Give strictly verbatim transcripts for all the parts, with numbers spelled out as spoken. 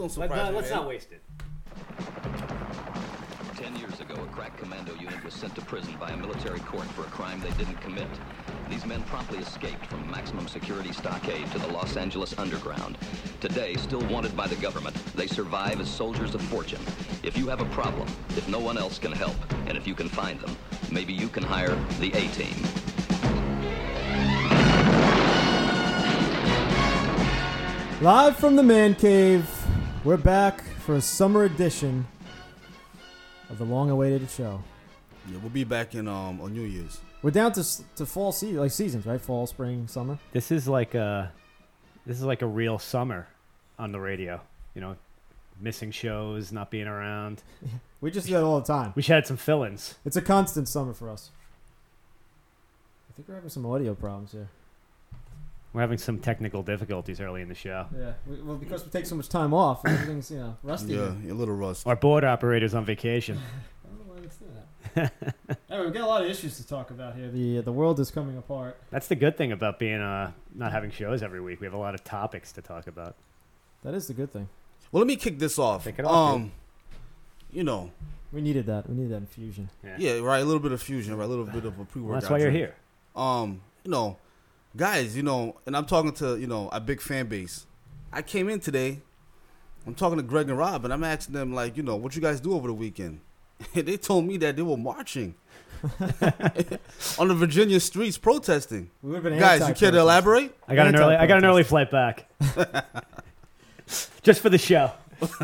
Don't surprise me, let's man. not waste it. Ten years ago, a crack commando unit was sent to prison by a military court for a crime they didn't commit. These men promptly escaped from maximum security stockade to the Los Angeles underground. Today, still wanted by the government, they survive as soldiers of fortune. If you have a problem, if no one else can help, and if you can find them, maybe you can hire the A-Team. Live from the Man Cave, we're back for a summer edition of the long-awaited show. Yeah, we'll be back in um on New Year's. We're down to to fall season, like seasons, right? Fall, spring, summer. This is like a, this is like a real summer on the radio. You know, missing shows, not being around. We just do that all the time. We should have some fill-ins. It's a constant summer for us. I think we're having some audio problems here. We're having some technical difficulties early in the show. Yeah, we, well, because we take so much time off, everything's you know rusty. Yeah, here. a little rust. Our board operator's on vacation. I don't know why it's doing that. Anyway, we've got a lot of issues to talk about here. The the world is coming apart. That's the good thing about being uh not having shows every week. We have a lot of topics to talk about. That is the good thing. Well, let me kick this off. Kick it off, um, you know, We needed that. We needed that infusion. Yeah. yeah, right. A little bit of fusion, right? A little bit of a pre-workout. Well, that's why you're drink. here. Um, you know, guys, you know, and I'm talking to you know a big fan base. I came in today. I'm talking to Greg and Rob, and I'm asking them like, you know, what you guys do over the weekend. And they told me that they were marching on the Virginia streets protesting. We would have been Guys, you care to elaborate? I got an early. I got an early flight back. Just for the show.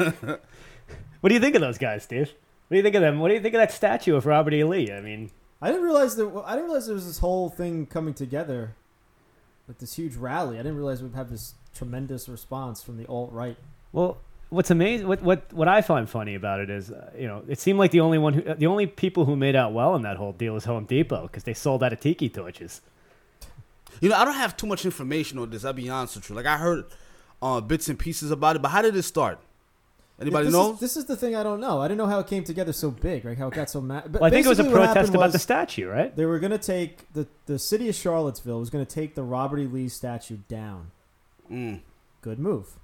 What do you think of those guys, Steve? What do you think of them? What do you think of that statue of Robert E. Lee? I mean, I didn't realize that. I didn't realize there was this whole thing coming together, like this huge rally. I didn't realize we'd have this tremendous response from the alt right. well, what's amazing, what what what I find funny about it is, uh, you know, it seemed like the only one, who, the only people who made out well in that whole deal is Home Depot because they sold out of tiki torches. You know, I don't have too much information on this. I'll be honest with you. Like, I heard uh, bits and pieces about it, but how did it start? Anybody this know? Is, this is the thing I don't know. I didn't know how it came together so big, right? How it got so mad. Well, I think it was a protest about the statue, right? They were going to take the the city of Charlottesville was going to take the Robert E. Lee statue down. Mm. Good move.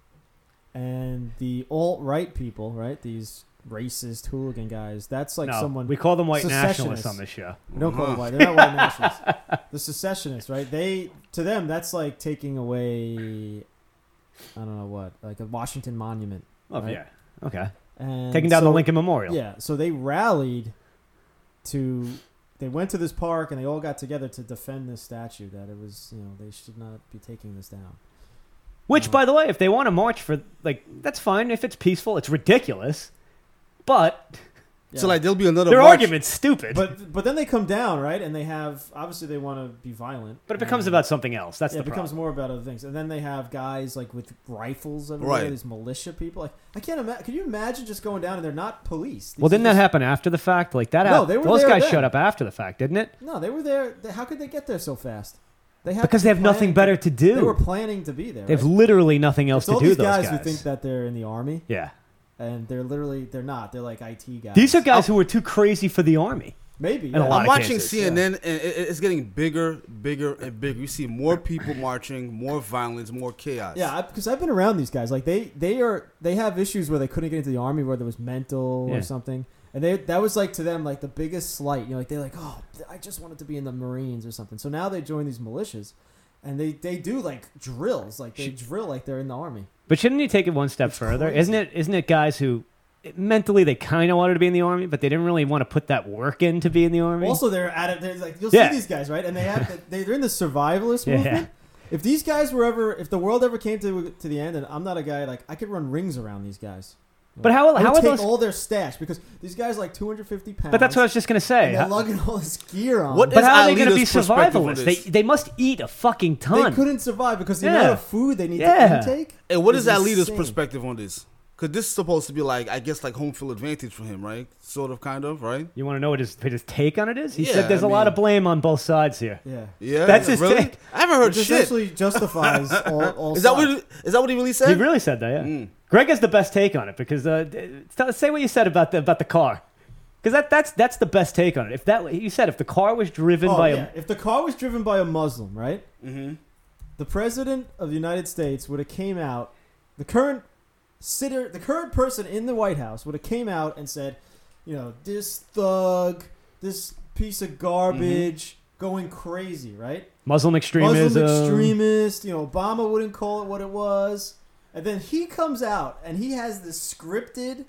And the alt right people, right? These racist hooligan guys. That's like no, someone. we call them white secessionists. nationalists on this show. We don't call them white. They're not white nationalists. The secessionists, right? They to them that's like taking away. I don't know what, like a Washington Monument. Oh right? yeah, okay. And Taking down so- the Lincoln Memorial. Yeah, so they rallied to. They went to this park and they all got together to defend this statue. That it was, you know, they should not be taking this down. Which, Uh, by the way, if they want to march for, like, that's fine. If it's peaceful, it's ridiculous. But Yeah. So, like, there'll be another their march. argument's stupid. But, But but then they come down, right? And they have obviously they want to be violent. it becomes And- about something else. That's yeah, the it becomes problem. more about other things. And then they have guys like with rifles everywhere, Right. these militia people. Like I can't imagine. Can you imagine just going down and they're not police? These Well, are didn't that just- happen after the fact? Like that? No, hap- they were those there guys then. showed up after the fact, didn't it? No, they were there. They- How could they get there so fast? They had Because to they be have nothing planning- better to do. They were planning to be there. They have right? literally nothing else It's to all do. these Those guys, guys, who think that they're in the army, yeah. and they're literally they're not. They're like I T guys. These are guys who were too crazy for the army. maybe. and a yeah. lot I'm of watching cases, C N N, and it- it's getting bigger, bigger, and bigger. You see more people marching, more violence, more chaos. Yeah, because I've been around these guys. Like they, they are, they have issues where they couldn't get into the army, whether it was mental Yeah. or something, and they that was like to them like the biggest slight. You know, like they're like, oh, I just wanted to be in the Marines or something. So now they join these militias, and they, they do like drills, like they drill like they're in the army. But shouldn't you take it one step It's further? crazy. Isn't it? Isn't it guys who mentally they kind of wanted to be in the army, but they didn't really want to put that work in to be in the army? Also, they're at it. They're like you'll Yeah. see these guys, right? And they have they, they're in the survivalist Yeah. movement. If these guys were ever, if the world ever came to to the end, and I'm not a guy like I could run rings around these guys. But how- I would how are take those- all their stash because these guys are like two hundred fifty pounds. but that's what I was just gonna say. And they're How- lugging all this gear on. What but is how are they going to be Alita's perspective on survivalists? They this? they must eat a fucking they ton. couldn't survive because the Yeah. amount of food they need Yeah. to intake. And what is is Alita's insane. perspective on this? Because this is supposed to be like, I guess, like home field advantage for him, right? Sort of, kind of, right? You want to know what his, what his take on it is? He Yeah, said there's I a lot mean- of blame on both sides here. Yeah, Yeah, That's his really? take. I haven't heard which shit. essentially justifies all. all Is that sides. what? Is that what he really said? He really said that, yeah. Mm. Greg has the best take on it because uh, tell, say what you said about the about the car, because that that's that's the best take on it. If that you said if the car was driven Oh, by yeah. If the car was driven by a Muslim, right? Mm-hmm. The president of the United States would have came out. The current sitter, the current person in the White House would have came out and said, you know, this thug, this piece of garbage, mm-hmm. going crazy, right? Muslim extremism. Muslim extremist. You know, Obama wouldn't call it what it was. And then he comes out and he has this scripted,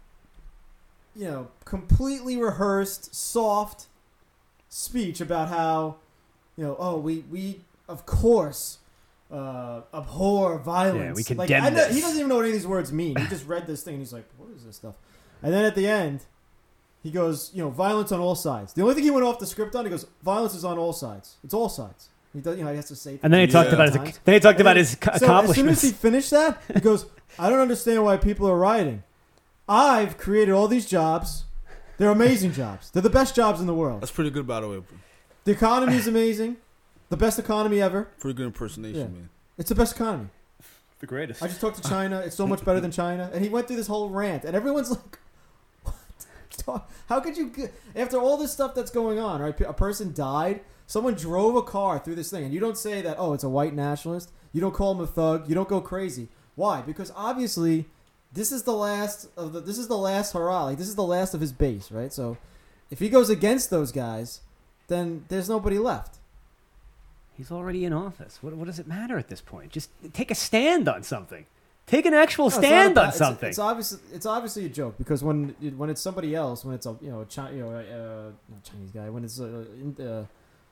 you know, completely rehearsed, soft speech about how, you know, oh, we, we of course, uh, abhor violence. Yeah, we like, condemn I know, this. He doesn't even know what any of these words mean. He just read this thing and he's like, what is this stuff? And then at the end, he goes, you know, violence on all sides. The only thing he went off the script on, he goes, violence is on all sides. It's all sides. He does, you know, he has to say. And then he talked Yeah. about his. Then he talked And about then- his so as soon accomplishments. as he finished that, he goes, I don't understand why people are rioting. I've created all these jobs. They're amazing jobs. They're the best jobs in the world. That's pretty good, by the way. The economy is amazing. The best economy ever. Pretty good impersonation, Yeah. man. It's the best economy. the greatest. I just talked to China. It's so much better than China. And he went through this whole rant. And everyone's like, what? How could you, get, after all this stuff that's going on, right? A person died. Someone drove a car through this thing. And you don't say that, oh, it's a white nationalist. You don't call him a thug. You don't go crazy. Why? Because obviously, this is the last of the. This is the last hurrah. Like, this is the last of his base, right? So, if he goes against those guys, then there's nobody left. He's already in office. What, what does it matter at this point? Just take a stand on something. Take an actual No, it's stand not a- on it's- something. It's, obviously it's obviously a joke because when it- when it's somebody else, when it's a you know a Chi- you know uh, not Chinese guy, when it's a, in- uh,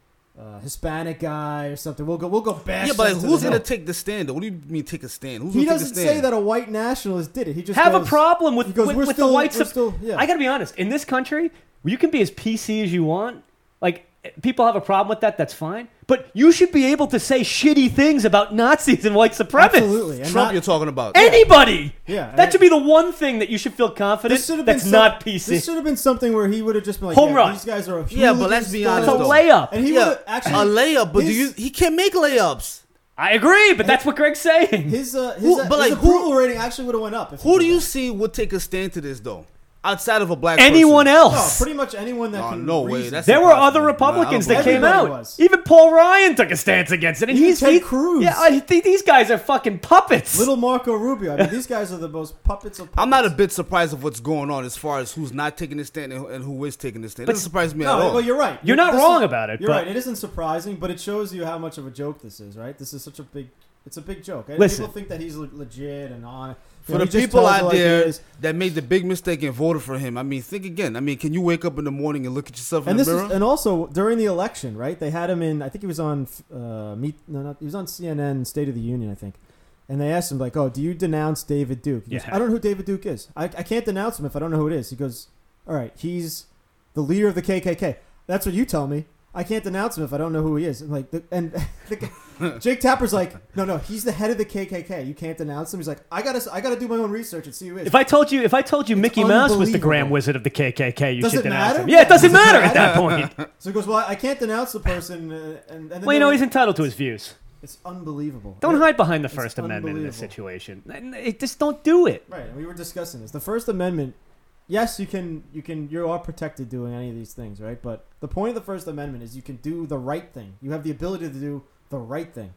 uh, Hispanic guy or something, we'll go we'll go bash. Yeah, but like, them to who's the gonna hill. take the stand? Though? What do you mean take a stand? Who's He gonna take doesn't a stand? say that a white nationalist did it. He just Have goes, a problem with, he goes, with, "We're with still- the white we're sup- still- yeah." I got to be honest. In this country, you can be as P C as you want. Like, people have a problem with that. That's fine. But you should be able to say shitty things about Nazis and white supremacists. Absolutely. And Trump, not- you're talking about. Anybody. Yeah, That and- should be the one thing that you should feel confident. This should have been That's some- not P C. This should have been something where he would have just been like, Home yeah, run. these guys are a Yeah, but let's hooligan be stuff. honest, It's a though. layup. And he yeah, would have actually a layup, but do his- you? He can't make layups. I agree, but that's what Greg's saying. His uh, his, Who- uh, but, his like, who- approval rating actually would have went up. If he Who did do you that. see would take a stand to this though? Outside of a black Anyone person? No, else? pretty much anyone that Oh, can. no way. reason. That's There were impossible. other Republicans Nah, I that don't came believe out. Everybody was. Even Paul Ryan took a stance against it, and Even he's Ted he- Cruz. Yeah, I think these guys are fucking puppets. Little Marco Rubio. I mean, these guys are the most puppets of. Puppets. I'm not a bit surprised of what's going on as far as who's not taking a stand and who, and who is taking a stand. It But- doesn't surprise me No, at all. well, you're right. You're not This wrong is- about it, You're but- right. It isn't surprising, but it shows you how much of a joke this is. Right? This is such a big. It's a big joke. Listen. People think that he's le- legit and on. For the people out there that made the big mistake and voted for him, I mean, think again. I mean, can you wake up in the morning and look at yourself in And the this mirror? is, and also during the election, right? They had him in. I think he was on. Uh, meet. No, not. He was on C N N State of the Union, I think. And they asked him like, "Oh, do you denounce David Duke?" He goes, Yeah. "I don't know who David Duke is. I, I can't denounce him if I don't know who it is." He goes, "All right, he's the leader of the K K K. That's what you tell me. I can't denounce him if I don't know who he is." And like, the, and the, Jake Tapper's like, "No, no, he's the head of the K K K. You can't denounce him." He's like, "I gotta, I gotta do my own research and see who he is." If I told you, if I told you It's Mickey Mouse was the unbelievable. Grand Wizard of the K K K, you Does should it denounce matter? him. Yeah, it doesn't Does it matter at matter? that point. So he goes, "Well, I can't denounce the person." Uh, and, and then Well, you they know, were- he's entitled to his views. It's unbelievable. Don't It- hide behind the It's First Amendment in this unbelievable. situation. It, just don't do it. Right, and we were discussing this. The First Amendment, yes, you can, you can, you are protected doing any of these things, right? But the point of the First Amendment is you can do the right thing. You have the ability to do the right thing.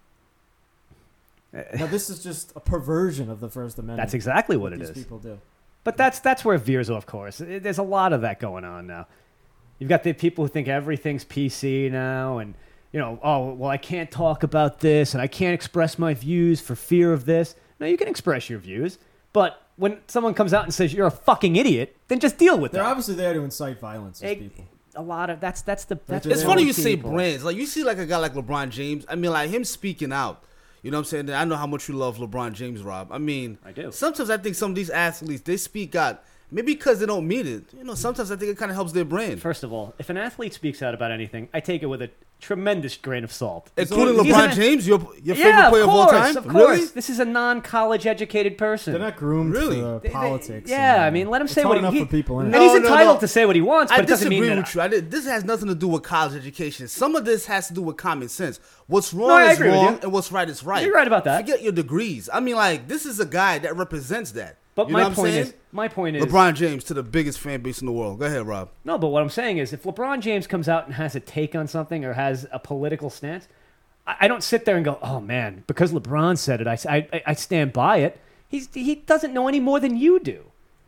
Now, this is just a perversion of the First Amendment. That's exactly what it these is. people do. But that's that's where it veers off course. It- There's a lot of that going on now. You've got the people who think everything's P C now, and you know, oh well, I can't talk about this, and I can't express my views for fear of this. No, you can express your views, but when someone comes out and says you're a fucking idiot, then just deal with They're that. obviously there to incite violence. These It- people. a lot of that's that's the that's It's It's the funny wrong you say people. brands. Like you see, like a guy like LeBron James. I mean, like him speaking out. You know what I'm saying? I know how much you love LeBron James, Rob. I mean, I do. Sometimes I think some of these athletes they speak out, maybe because they don't mean it. You know, sometimes I think it kind of helps their brand, First of all, if an athlete speaks out about anything, I take it with a tremendous grain of salt. including He's LeBron an- James, your your yeah, favorite player of of, all course, time. of course. Really? This is a non-college educated person. They're not groomed Really? for They- they- politics. yeah, and, I mean, let him it's say hard what enough he, for people. and Isn't No, it? he's no, entitled no. to say what he wants, I but it doesn't disagree mean that. with you. I did, this has nothing to do with college education. Some of this has to do with common sense. What's wrong No, I is agree with wrong, you. and what's right is right. You're right about that. Forget your degrees. I mean, like this is a guy that represents that. But You know my what I'm point saying? is, my point is, LeBron James to the biggest fan base in the world. Go ahead, Rob. no. But what I'm saying is, if LeBron James comes out and has a take on something or has a political stance, I, I don't sit there and go, "Oh man, because LeBron said it, I, I, I stand by it." He's he doesn't know any more than you do.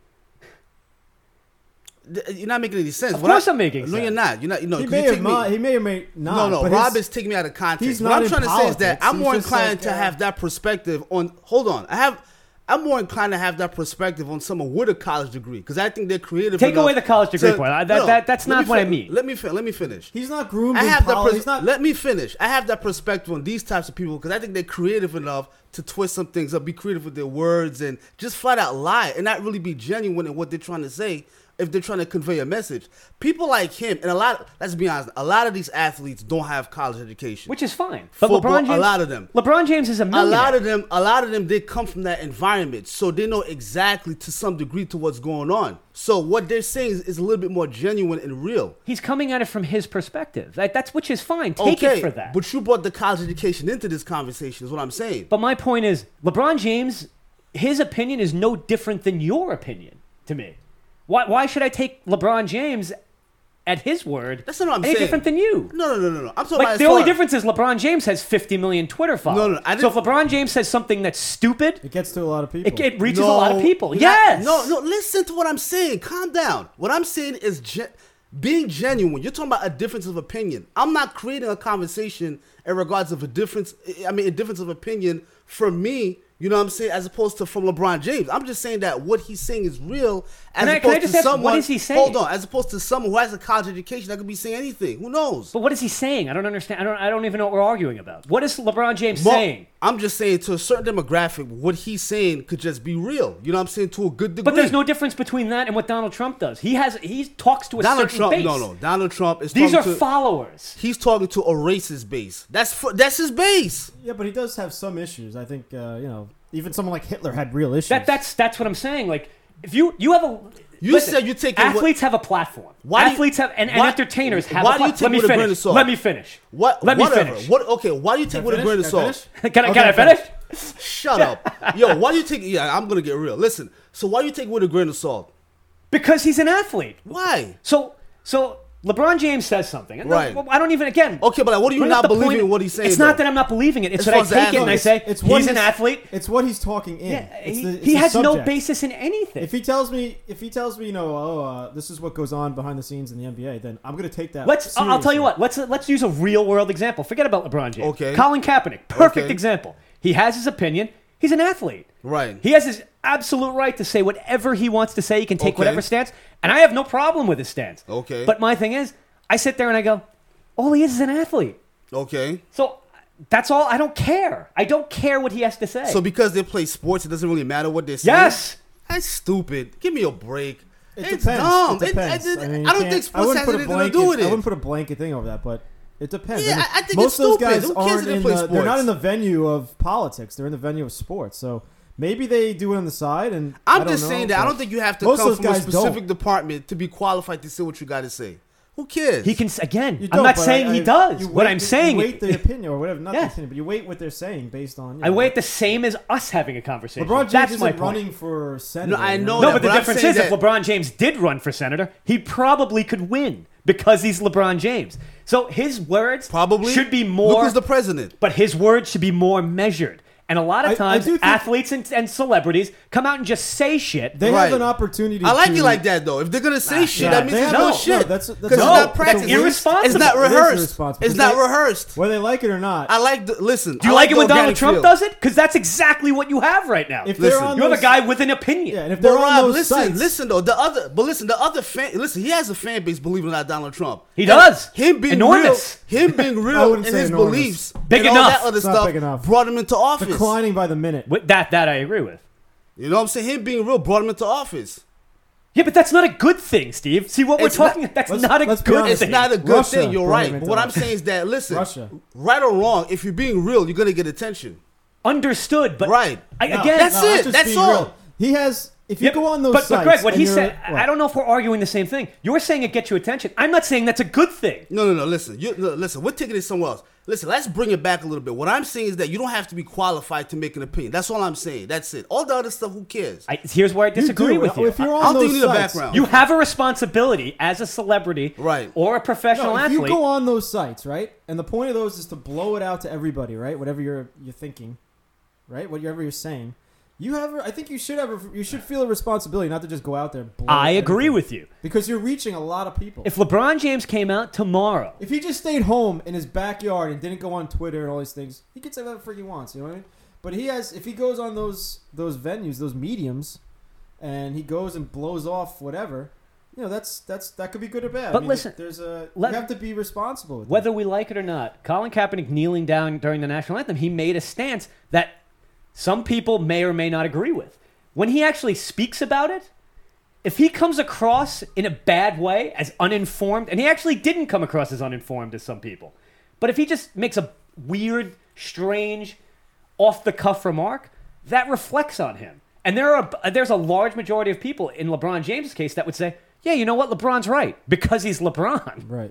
You're not making any sense. Of What course I, I'm making no, sense. you're not. You're not. You know, He 'cause may, you have take me- not, he may or may not. No, no, but Rob his- is taking me out of context. he's What not I'm in trying to say is that politics. I'm He's more just inclined like, to uh, have that perspective on. Hold on, I have. I'm more inclined to have that perspective on someone with a college degree because I think they're creative. Take enough away the college degree to- part. I- that- no, that- that's let not me what I fin- mean. Let me fin- let me finish. He's not groomed I in have that. poli- Pers- he's not. let me finish. I have that perspective on these types of people because I think they're creative enough to twist some things up, be creative with their words, and just flat out lie and not really be genuine in what they're trying to say. If they're trying to convey a message, people like him and a lot. Let's be honest. A lot of these athletes don't have college education, Which is fine. But Football, LeBron James, a lot of them. LeBron James is a a millionaire. lot of them. A lot of them did come from that environment, so they know exactly to some degree to what's going on. So what they're saying is, is a little bit more genuine and real. He's coming at it from his perspective. That, that's which is fine. Take it for that. But you brought the college education into this conversation. Is what I'm saying. But my point is, LeBron James, his opinion is no different than your opinion to me. Why, why should I take LeBron James at his word? That's not what I'm any saying. different than you. No, no, no, no, no. I'm talking Like about the as only far- difference is LeBron James has fifty million Twitter followers. No, no, I so if didn't- LeBron James says something that's stupid, It gets to a lot of people. it, it reaches No, a lot of people. not- Yes. No, no. Listen to what I'm saying. Calm down. What I'm saying is gen- being genuine. You're talking about a difference of opinion. I'm not creating a conversation in regards of a difference. I mean, a difference of opinion from me. You know what I'm saying? As opposed to from LeBron James. I'm just saying that what he's saying is real. As Can I- opposed can I just to ask, what someone. is he saying? Hold on. As opposed to someone who has a college education that could be saying anything. Who knows? But what is he saying? I don't understand. I don't. I don't even know what we're arguing about. What is LeBron James Mo- saying? I'm just saying to a certain demographic, what he's saying could just be real. You know what I'm saying? To a good degree. But there's no difference between that and what Donald Trump does. He has. He talks to a Donald certain Trump. base. No, no. Donald Trump is. These are talking to, followers. He's talking to a racist base. That's for, that's his base. Yeah, but he does have some issues. I think uh, you know, even someone like Hitler had real issues. That that's that's what I'm saying. Like if you you have a You listen, said you're taking what- athletes have a platform. Why do you- athletes have and, and why- entertainers have. why a do you platform. take Let me it with a grain finish. of salt? Let me finish. What? Let me whatever. finish. What? Okay. Why do you take Can it I with a grain of finish? Can I salt? finish? Can I Okay, can I finish. finish? Shut up, yo. Why do you take? Yeah, I'm gonna get real. Listen. So why do you take it with a grain of salt? Because he's an athlete. Why? So so LeBron James says something. And Right. I don't even again. Okay, but like, what are you bring up not the believing point- in what he's saying? It's not though? that I'm not believing it. It's As that far I as the take it and I athlete- say It's what he's an athlete. It's what he's talking in. Yeah, It's he, the- it's he the has no subject. basis in anything. If he tells me, if he tells me, you know, oh, uh, this is what goes on behind the scenes in the N B A, then I'm going to take that. Let's. I'll I'll tell you seriously. what. Let's let's use a real world example. Forget about LeBron James. Okay. Colin Kaepernick. Perfect Okay. example. He has his opinion. He's an athlete. Right. He has his absolute right to say whatever he wants to say. He can take Okay. whatever stance, and I have no problem with his stance. Okay. But my thing is, I sit there and I go, all he is is an athlete. Okay. So that's all. I don't care. I don't care what he has to say. So because they play sports, it doesn't really matter what they're saying. yes. That's stupid. Give me a break. It it's depends. dumb. It depends. It- it- I, mean, you I don't can't- think I sports wouldn't has put a anything to blanket, do with I it. wouldn't put a blanket thing over that, but it depends. Yeah, I, mean, I- I think most it's of those stupid. guys Who cares aren't if they in play the, they're not sports? in the venue of politics. They're in the venue of sports. So maybe they do it on the side. And I'm I don't just know, saying that I but don't think you have to most come of from those a guys specific don't. department to be qualified to say what you got to say. Who cares? He can again. You I'm don't, not but saying I- he I- does. you What weight- I'm saying, you weight the opinion or whatever, not Yeah. the opinion, but you weight what they're saying based on. You I know, weigh it the same as us having a conversation. LeBron James That's isn't my point. running for senator. No, I you know No, that, but the but I'm difference saying is if that- LeBron James did run for senator, he probably could win because he's LeBron James. So his words Probably should be Look more, who's the president. but his words should be more measured. And a lot of I- I times, do think- athletes and, and celebrities come out and just say shit. They Right. have an opportunity. I like to, it like that though. If they're gonna say shit, yeah, that means they it's have- no no, shit. no, that's- that's- Because it's No, not that's practiced. irresponsible. It's not It is rehearsed. irresponsible It's because not they- rehearsed. Whether they like it or not. I like. The, listen. Do you I like it the when Donald organic Trump feel. does it? Because that's exactly what you have right now. if Listen, they're on you have those, a guy with an opinion. yeah, and if But they're on Rob, those listen, sites, listen though. The other, but listen, the other fan. Listen, he has a fan base. Believe it or not, Donald Trump. He And does. Him being Enormous. real. Him being I real wouldn't in say his enormous. beliefs. Big and enough. All that other It's not stuff big enough. brought him into office. declining by the minute. With that, that I agree with. You know what I'm saying? Him being real brought him into office. Yeah, but that's not a good thing, Steve. See what we're It's not- talking. That's let's- not a let's be good honest. thing. It's not a good Russia thing. You're brought right. him But into what I'm office. saying is that listen, Russia. right or wrong, if you're being real, you're gonna get attention. Understood, but Right. I, No, again, That's no, it. just That's being all. real. He has. If you Yeah, go on those but, sites, but Greg, what and he you're- said, what? I don't know if we're arguing the same thing. You're saying it gets you attention. I'm not saying that's a good thing. No, no, no. Listen, you, no, listen. We're taking it somewhere else. Listen, let's bring it back a little bit. What I'm saying is that you don't have to be qualified to make an opinion. That's all I'm saying. That's it. All the other stuff, who cares? I, here's where I disagree do. with you. If you're I on don't those think you need a sites, background. You have a responsibility as a celebrity, Right. or a professional No, if athlete. you go on those sites, right, and the point of those is to blow it out to everybody, right? Whatever you're you're thinking, right? Whatever you're saying, You have. A, I think you should have. A, you should feel a responsibility not to just go out there. And blow I agree everything. with you. Because you're reaching a lot of people. If LeBron James came out tomorrow, If he just stayed home in his backyard and didn't go on Twitter and all these things, he could say whatever he wants. You know what I mean? But he has. If he goes on those those venues, those mediums, and he goes and blows off whatever, you know, that's that's that could be good or bad. But I mean, listen, there's a let- you have to be responsible. With whether that. we like it or not, Colin Kaepernick kneeling down during the national anthem, he made a stance that some people may or may not agree with. When he actually speaks about it, if he comes across in a bad way as uninformed, and he actually didn't come across as uninformed as some people, but if he just makes a weird, strange, off-the-cuff remark, that reflects on him. And there are there's a large majority of people in LeBron James' case that would say, yeah, you know what, LeBron's right, because he's LeBron. right?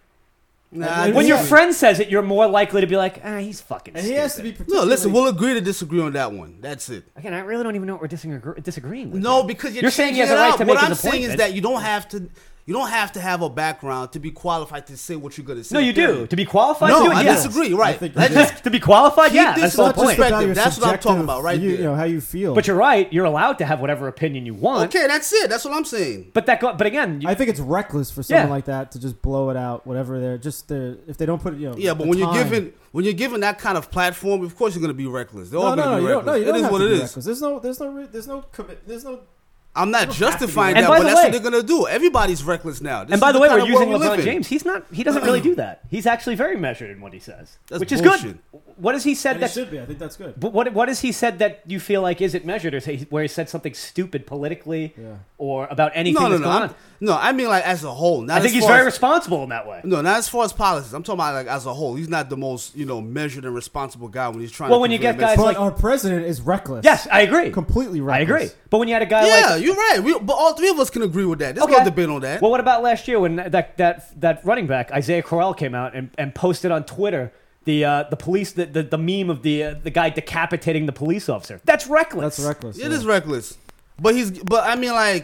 Nah, And When he your has- friend says it, you're more likely to be like, ah, he's fucking And he stupid. has to be. No, particularly- listen, we'll agree to disagree on that one. That's it. Again, I really don't even know what we're disagre- disagreeing with. No, here. because you're, You're saying he has changing a it right out. to What make I'm his saying is appointment. that you don't have to. You don't have to have a background to be qualified to say what you're going to say. No, you do. period. To be qualified No, to do it, I yes. disagree. I Right. think Let's you do. just To be qualified, Keep yeah, this that's the in whole point. perspective. about your That's what I'm talking subjective about right view, there. You know how you feel. But you're right. You're allowed to have whatever opinion you want. Okay, that's it. That's what I'm saying. But that. Go- but again, you, I think it's reckless for someone Yeah. like that to just blow it out. Whatever they're just they're, if they don't put it, you know. Yeah, but the when you're time. given when you're given that kind of platform, of course you're going to be reckless. They're No, all no, going no, to you be don't. No, reckless. you It don't is have what to it be is. reckless. There's no, there's no, re- there's no commit. There's no. I'm not don't have to be justifying reckless. that, And but by that's the what way- they're going to do. Everybody's reckless now. This and by is the way, kind we're of world using we live LeBron in. James. He's not. He doesn't really do that. He's actually very measured in what he says, That's which is bullshit. good. What has he said And it that? should be. I think that's good. But what what has he said that you feel like isn't measured, or say, where he said something stupid politically, Yeah. or about anything No, no, that's no. going I'm- on? No, I mean like as a whole. Not I think as he's far very as- responsible in that way. No, not as far as policies. I'm talking about like as a whole. He's not the most, you know, measured and responsible guy when he's trying Well, to when you convey get a guys message. But like- our president is reckless. Yes, I agree. completely I reckless. agree. But when you had a guy Yeah, like you're right. We, but all three of us can agree with that. There's no debate on that. Well, what about last year when that that that running back Isaiah Crowell came out and, and posted on Twitter the uh, the police the, the the meme of the uh, the guy decapitating the police officer? That's reckless. That's reckless. It yeah. is reckless. But he's but I mean like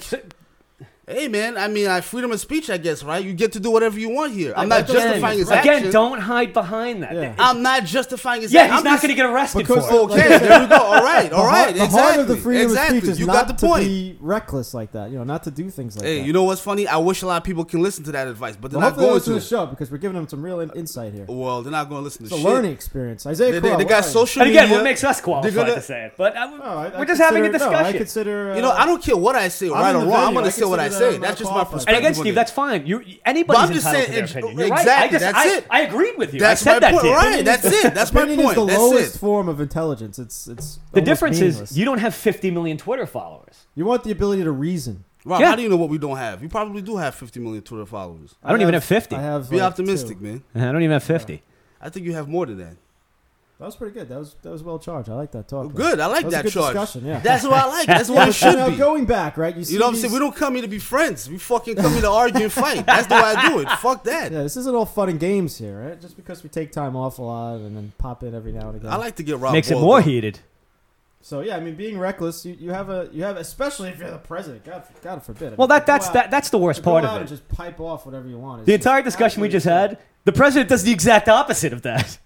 hey man, I mean like freedom of speech, I guess, right? You get to do whatever you want here. I'm not Again, justifying his Again, action. don't hide behind that. Yeah. I'm not justifying his Yeah, action. he's I'm not just- going to get arrested Because- for it. Like I Okay, said, there we go. All right, The all heart- right. The exactly. heart of the freedom exactly. of speech is you not got the to point. be reckless like that. You know, not to do things like Hey, that. you know what's funny? I wish a lot of people can listen to that advice, but they're well, not hopefully they going listen to. to the show because we're giving them some real in- insight here. Well, they're not going to listen It's to a shit. learning experience. Isaiah They, they, Crowell, they what got are you? social And media. again, what makes us qualified They're gonna- to say it? But I, Oh, I- I we're just having a consider- no, I discussion. consider. Uh, You know, I don't care what I say, right in or the wrong. I'm venue. going I to say what I consider that say. I'm That's not just my qualified. perspective. and again, on Steve, it. that's fine. You But anybody's I'm just entitled saying, to their it- opinion. You're right. I exactly, just, that's I, it. I agreed with you. That's I said my that point. to you. Right, that's it. That's my Opinion point. is the That's lowest it. form of intelligence. It's it's The almost difference meaningless. is you don't have fifty million Twitter followers. You want the ability to reason. Rob, Yeah. how do you know what we don't have? You probably do have fifty million Twitter followers. I don't even have fifty. I have. Be like, optimistic, two. man. I don't even have fifty. I think you have more than that. That was pretty good. That was that was well charged. I like that talk. Good. I like That was a that good charge. discussion, yeah. That's what I like. That's what it You should know, be. going back, right? You, see You know what I'm these- saying? We don't come here to be friends. We fucking come here to argue and fight. That's the way I do it. Fuck that. Yeah, this isn't all fun and games here, right? Just because we take time off a lot and then pop in every now and again. I like to get Rob Makes it boiled more up. heated. So yeah, I mean, being reckless, you, you have a you have especially if you're the president. God, God forbid. I Well, mean, that to go that's out- that that's the worst to go part out of and it. just pipe off whatever you want. It's The just entire discussion we absolutely just had, absurd. the president does the exact opposite of that.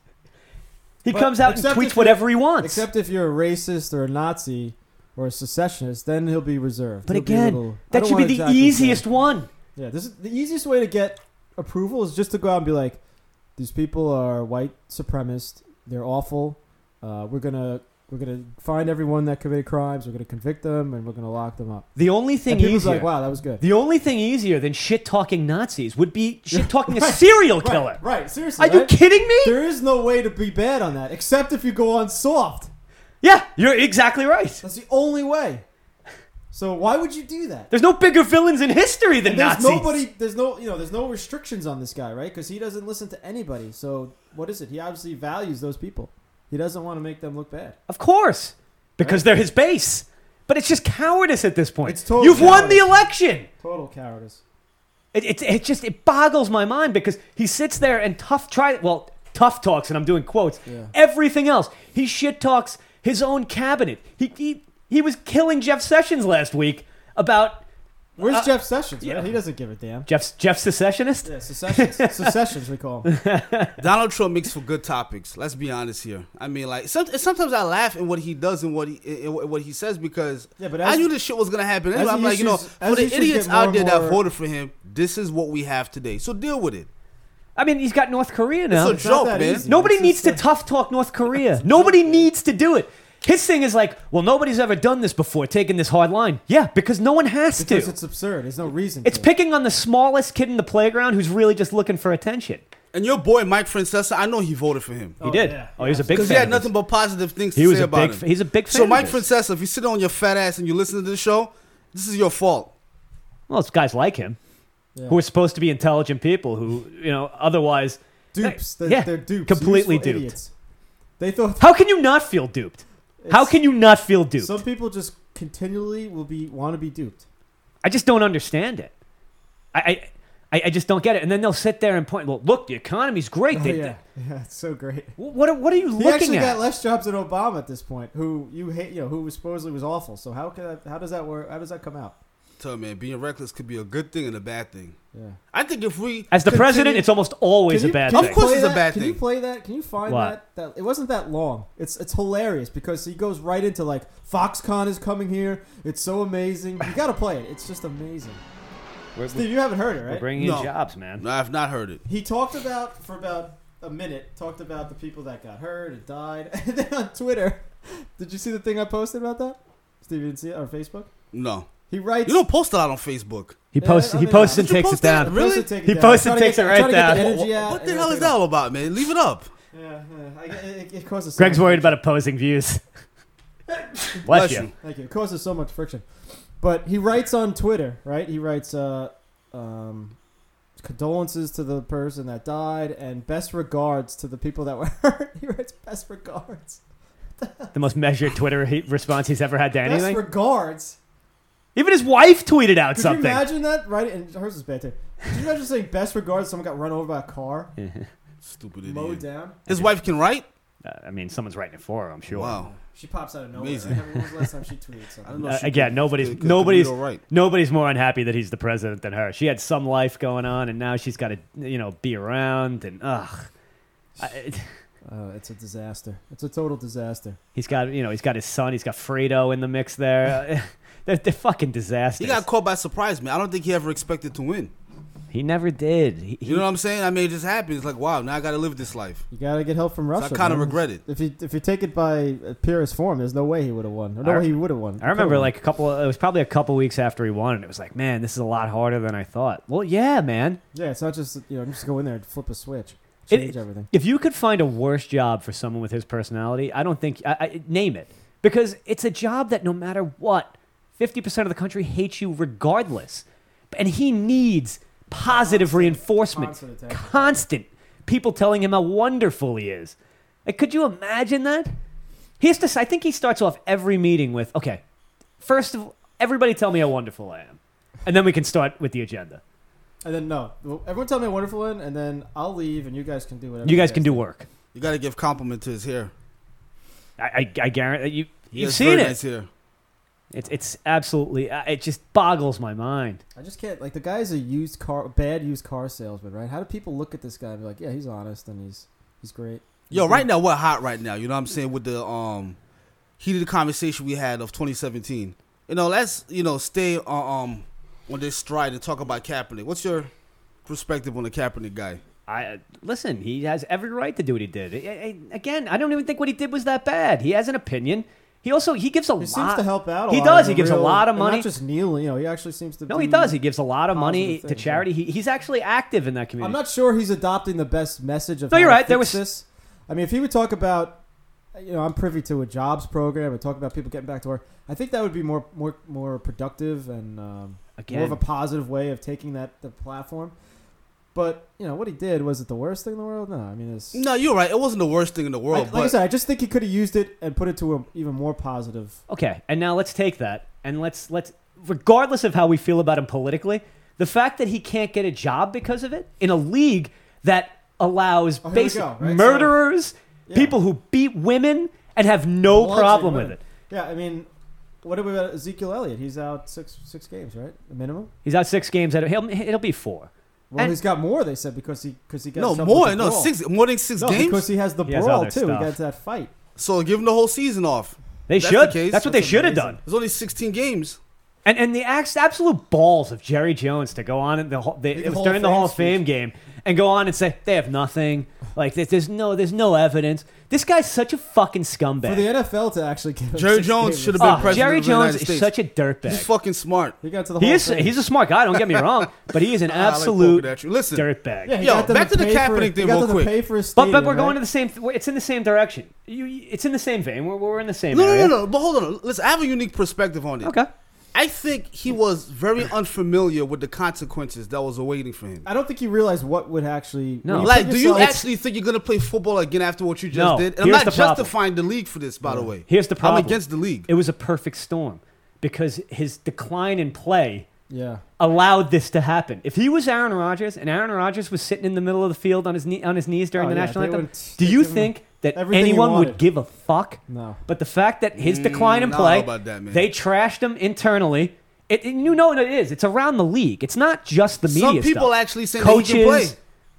He But comes out and except tweets if you're- whatever he wants. Except if you're a racist or a Nazi or a secessionist, then he'll be reserved. but He'll be a again, little- I that don't should be wanna the exactly easiest say- one. Yeah, this is the easiest way to get approval is just to go out and be like, these people are white supremacists. They're awful. Uh, we're gonna we're gonna find everyone that committed crimes. We're gonna convict them and we're gonna lock them up. The only thing And people's easier, like, wow, that was good. the only thing easier than shit talking Nazis would be shit talking a serial killer. Right, right. Seriously, Are you right? kidding me? There is no way to be bad on that except if you go on soft. Yeah, you're exactly right. That's the only way. So why would you do that? There's no bigger villains in history than And there's Nazis. nobody. There's no. You know. There's no restrictions on this guy, right? Because he doesn't listen to anybody. So what is it? He obviously values those people. He doesn't want to make them look bad. Of course, because Right. they're his base. But it's just cowardice at this point. It's total You've won the cowardice. election. Total cowardice. It, it, it just it boggles my mind because he sits there and tough try well tough talks and I'm doing quotes Yeah. everything else. He shit talks his own cabinet. He, he he was killing Jeff Sessions last week about Where's Uh, Jeff Sessions? yeah. Man? He doesn't give a damn. Jeff's Jeff secessionist. Yeah, secessions. Secessions we call him. Donald Trump makes for good topics. Let's be honest here. I mean, like some, sometimes I laugh in what he does and what he in what he says because Yeah, but I as- knew this shit was gonna happen. as Anyway, I'm the like, you know, issues- for as the issues idiots get more out there and that more- voted for him, this is what we have today. So deal with it. I mean, he's got North Korea now. It's a not joke, that man. easy. Nobody It's needs just to a- tough talk North Korea. Nobody needs to do it. His thing is like, well, nobody's ever done this before, taking this hard line. Yeah, because no one has Because to. it's absurd. There's no reason. It's to. picking on the smallest kid in the playground who's really just looking for attention. And your boy Mike Francesa, I know he voted for him He Oh, did. yeah. Oh, he was a big fan. because he had of nothing this. but positive things to He was say a about big. him. He's a big fan. So of Mike this. Francesa, if you sit on your fat ass and you listen to this show, this is your fault. Well, it's guys like him Yeah. who are supposed to be intelligent people who, you know, otherwise. dupes. They're, Yeah, they're dupes. completely Useful duped. idiots. They thought. How can you not feel duped? How it's- can you not feel duped? Some people just continually will be want to be duped. I just don't understand it. I, I, I just don't get it. And then they'll sit there and point. Well, look, the economy's great. Oh, They- yeah, yeah, it's so great. What are, what are you He looking actually at? got less jobs than Obama at this point, who you hate, you know, who was supposedly was awful. So how can that, how does that work? How does that come out? Tell me, man, being reckless could be a good thing and a bad thing. Yeah. I think if we As the continue- president, it's almost always Can you- a bad can you thing. Of course play it's a that? bad Can thing. you play that? Can you find What? that? That it wasn't that long. It's it's hilarious because he goes right into like Foxconn is coming here. It's so amazing. You got to play it. It's just amazing. We're, Steve, you haven't heard it, we're right? bringing No. in jobs, man. No, I've not heard it. He talked about for about a minute. Talked about the people that got hurt and died. And then on Twitter, did you see the thing I posted about that? Steve, you didn't see it on Facebook? No, He writes. you don't post a lot on Facebook. He Yeah, posts. I he mean, posts uh, and did you takes it post that? down. Really? Post it, take it He down. posts I'm and trying to takes get- it I'm right trying to get the down. energy out What the and hell is everything. that all about, man? Leave it up. Yeah, yeah. I, it, it causes. So Greg's much worried friction. about opposing views. Bless, Bless you. you. Thank you. It causes so much friction. But he writes on Twitter, right? He writes uh, um, condolences to the person that died and best regards to the people that were hurt. He writes best regards. The most measured Twitter he- response he's ever had to anything. Best regards. Even his wife tweeted out Could something. you imagine that? Right? And hers is bad too. Could you imagine saying best regards? Someone got run over by a car, Stupid mowed idiot. down. His wife can write? Uh, I mean, someone's writing it for her, I'm sure. Wow. She pops out of nowhere. Amazing. I mean, when was the last time she tweeted I something? don't know. Uh, if she again, could- nobody's could- could nobody's read or write. nobody's more unhappy that he's the president than her. She had some life going on, and now she's got to you know be around and ugh. I, Uh, it's a disaster. It's a total disaster. he's got you know he's got his son. He's got Fredo in the mix there. they're, they're fucking disasters. He got caught by surprise, man. I don't think he ever expected to win. He never did. He, You know what I'm saying? I mean, it just happened. It's like, wow, now I got to live this life. You gotta get help from So Russia. I kind of man. regret it. If you if you take it by uh, purest form, there's no way he would have won. Or no I- way he would have won. I remember Could've like a couple. Of, it was probably a couple weeks after he won, and it was like, man, this is a lot harder than I thought. Well, yeah, man. won. Yeah, it's not just you know just go in there and flip a switch, It- change everything. If you could find a worse job for someone with his personality, I don't think I, I name it because it's a job that no matter what, fifty percent of the country hates you regardless, and he needs positive Constant- reinforcement, constant attention. constant people telling him how wonderful he is. Like, could you imagine that? He has to. I think he starts off every meeting with, "Okay, first of all, everybody tell me how wonderful I am," and then we can start with the agenda. And then no, well, everyone tell me a wonderful one, and then I'll leave, and you guys can do whatever. You guys can do work. You got to give compliment to his hair. I, I, I guarantee you. He You've has seen very it. Nice hair. It's it's absolutely uh, it just boggles my mind. I just can't like the guy's a used car, bad used car salesman, right? How do people look at this guy and be like, yeah, he's honest and he's he's great. Yo, He's right good. now, what hot right now? You know what I'm saying? With the um heated conversation we had of twenty seventeen. You know, let's, you know, stay on, um, on this stride and talk about Kaepernick. What's your perspective on the Kaepernick guy? I uh, listen. He has every right to do what he did. I, I, again, I don't even think what he did was that bad. He has an opinion. He also he gives a He lot. seems to help out. A He lot does. in He gives a real- lot of and money. Not just kneel. You know, he actually seems to. No, do he does. He gives a lot of money positive to things, charity. He, he's actually active in that community. I'm not sure he's adopting the best message of. No, how you're to right. There fix was- this. I mean, if he would talk about, you know, I'm privy to a jobs program and talk about people getting back to work. I think that would be more more more productive and um, Again. more of a positive way of taking that the platform. But you know what he did, was it the worst thing in the world? No, I mean it's. No, you're right. It wasn't the worst thing in the I, world. like but I said, I just think he could have used it and put it to an even more positive. Okay, and now let's take that and let's let's regardless of how we feel about him politically, the fact that he can't get a job because of it in a league that allows Oh, here we basic go, right? murderers, Yeah. people who beat women and have no Bludgeon problem women. with it. Yeah, I mean, What about Ezekiel Elliott? He's out six six games, right? The minimum. He's out six games. At, he'll, it'll be four. Well, And- he's got more. They said because he because he got No, something more. with the No, brawl. six more than six No, games. because he has the He has brawl other too. stuff. He got that fight. So give him the whole season off. They That's should. the case. That's what they That's should have amazing. done. There's only sixteen games. And and the ax- absolute balls of Jerry Jones to go on in the, the Big it was Hall during of the Fame Hall of speech. Fame game and go on and say they have nothing. Like there's, there's no there's no evidence. This guy's such a fucking scumbag. For the N F L to actually give him Jerry six Jones games. should have been Oh, president Jerry of the United Jones is States. such a dirtbag. He's fucking smart. He got to the He Hall is of Fame. he's a smart guy. Don't get me wrong, but he is an I like absolute poking at you. Listen. dirtbag. Yeah, he Yo, got them back to the pay for- Kaepernick he thing got real them to quick. pay for his But stadium, but we're going right? to the same. It's in the same direction. You, it's in the same vein. We're, we're in the same No, no, area. no, no. But hold on. Listen, I have a unique perspective on it. Okay. I think he was very unfamiliar with the consequences that was awaiting for him. I don't think he realized what would actually. No. when you Like, put do you yourself- actually think you're gonna play football again after what you just No, did? And I'm here's not the problem. justifying the league for this, by the way. Here's the problem. I'm against the league. It was a perfect storm because his decline in play Yeah. allowed this to happen. If he was Aaron Rodgers and Aaron Rodgers was sitting in the middle of the field on his knee, on his knees during Oh, the yeah, national they anthem, would- do they'd you give him think that everything he anyone would wanted. give a fuck? No. But the fact that his decline in Mm, I don't play, know about that, man. they trashed him internally. It, it- you know what it is. It's around the league. It's not just the media Some people stuff. actually say that he can play. Coaches.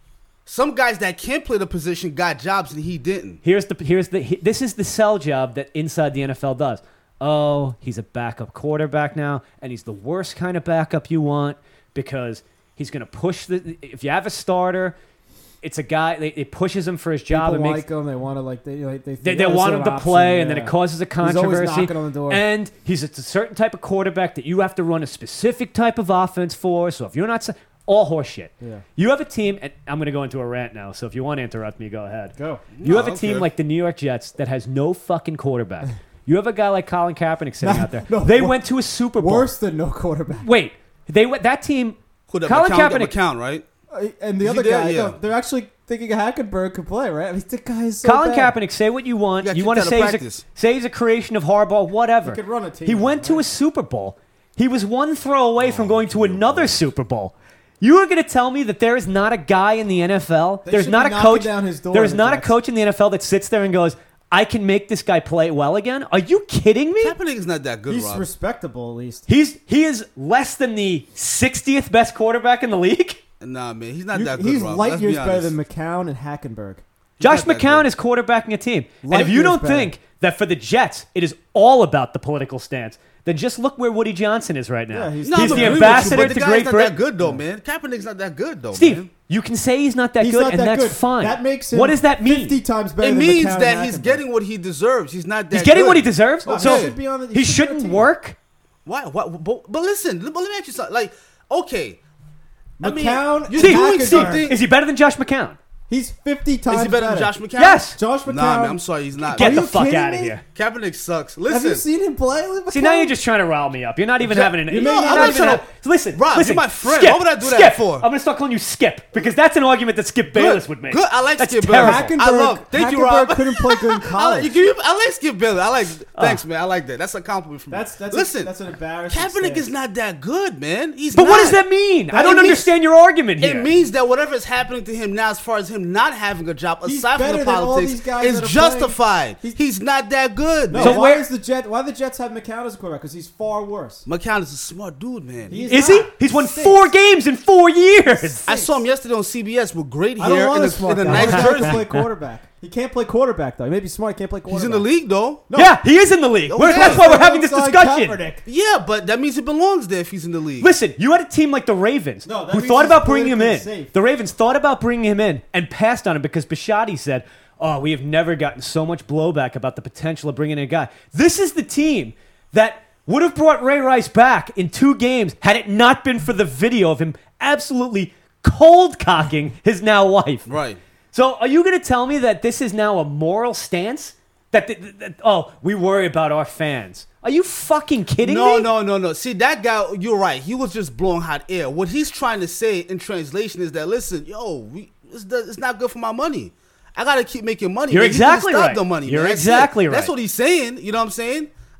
Some guys that can play the position got jobs and he didn't. Here's the here's the he- this is the sell job that inside the N F L does. Oh, he's a backup quarterback now, and he's the worst kind of backup you want because he's going to push the. If you have a starter, it's a guy. They, it pushes him for his job. People It like makes him. They want to like they like they. they, yeah, they this want is him an to option, play, and then yeah. it causes a He's always controversy. knocking on the door. And he's a certain type of quarterback that you have to run a specific type of offense for. So if you're not, s- all horseshit. Yeah. You have a team, and I'm going to go into a rant now. So if you want to interrupt me, go ahead. Go. You No, have a I don't team care. like the New York Jets that has no fucking quarterback. You have a guy like Colin Kaepernick sitting No, out there. no, they wor- went to a Super Bowl. Worse than no quarterback. Wait, they went that team. Who that Colin McCown, Kaepernick. McCown, right? Uh, And the Is he other there? guy, Yeah. no, they're actually thinking Hackenberg could play, right? I mean, the guy is so Colin bad. Kaepernick, say what you want. He got You kicked want to out of say he's, a, practice. say he's a creation of Harbaugh, whatever. He could run a team, He went to right? a Super Bowl. He was one throw away Oh, from going to another Super Bowl. You are going to tell me that there is not a guy in the N F L, They there's should not be a knocking coach, down his door there's in the not a Jets. coach in the N F L that sits there and goes, I can make this guy play well again? Are you kidding me? Kaepernick is not that good, He's Rob. respectable, at least. He's he is less than the sixtieth best quarterback in the league. Nah, man, he's not You- that good, he's Rob. light Let's years be better honest. than McCown and Hackenberg. Josh not that McCown good. is quarterbacking a team. and Light if you years don't better. think that for the Jets it is all about the political stance, then just look where Woody Johnson is right now. Yeah, he's- No, he's I'm the agreeing with you, ambassador but to the guy's Great not Britain. that good, though, man. Kaepernick's not that good, though, Steve, man. you can say he's not that He's good, not and that that's good. fine. That makes him what does that mean? fifty times better It than means McCown that and he's Hackenberg. getting what he deserves. He's not that He's getting good. what he deserves. Oh, so he should be on the- he he should be on shouldn't the team. work. Why? Why? But, but listen, but let me ask you something. Like, okay. I mean, McCown you're Steve, doing Hackenberg. something. is he better than Josh McCown? He's fifty times Is he better than Josh McCown? Yes. Josh McCown. Nah, man, I'm sorry, he's not. Get Are the you fuck kidding out of me? here. Kaepernick sucks. Have Listen, you seen him play with McCown? See, now you're just trying to rile me up. You're not even Ja- having an. You You're know, not I'm not even trying have- to- listen, Rob, listen, you're my friend. Skip, Why would I do that Skip. for? I'm gonna start calling you Skip because that's an argument that Skip Bayless would make. Good. I like That's Skip terrible. Bayless. Hackenberg, I love. Thank you, Hackenberg Rob. couldn't play good in I like, college. you, you, I like Skip Bayless. I like. Thanks, man. I like that. That's a compliment from me. That's that's Listen. A, that's an embarrassing. Kaepernick stance. is not that good, man. He's But not. what does that mean? I It don't means- understand your argument here. It means that whatever is happening to him now, as far as him not having a job, He's aside from better the than all politics, these guys is that are justified. playing. He's, He's- not that good. No, So man. why where- is the Jet? Why the Jets have McCown as a quarterback? Because he's far worse. McCown is a smart dude, man. He Is he? not. He's won Six. four games in four years. I saw him yesterday on C B S with great I don't hair want in a a, smart in a guy. nice I want him to jersey. play quarterback. He can't play quarterback though. He may be smart. He can't play quarterback. He's in the league though. No. Yeah, he is in the league. We're- Okay. That's why we're having this Alongside discussion. Kaepernick. Yeah, but that means he belongs there if he's in the league. Listen, you had a team like the Ravens No, that who means thought he's about bringing him in. politically safe. The Ravens thought about bringing him in and passed on him because Bisciotti said, "Oh, we have never gotten so much blowback about the potential of bringing in a guy." This is the team that would have brought Ray Rice back in two games had it not been for the video of him absolutely cold cocking his now wife. Right. So, are you going to tell me that this is now a moral stance? That, that, that oh, we worry about our fans. Are you fucking kidding No, me? no, no, no. See, that guy, you're right. He was just blowing hot air. What he's trying to say in translation is that, listen, yo, we, it's, the, it's not good for my money. I got to keep making money. You're man. You gotta exactly stop right. the money. You're man. That's exactly it. right. That's what he's saying. You know what I'm saying?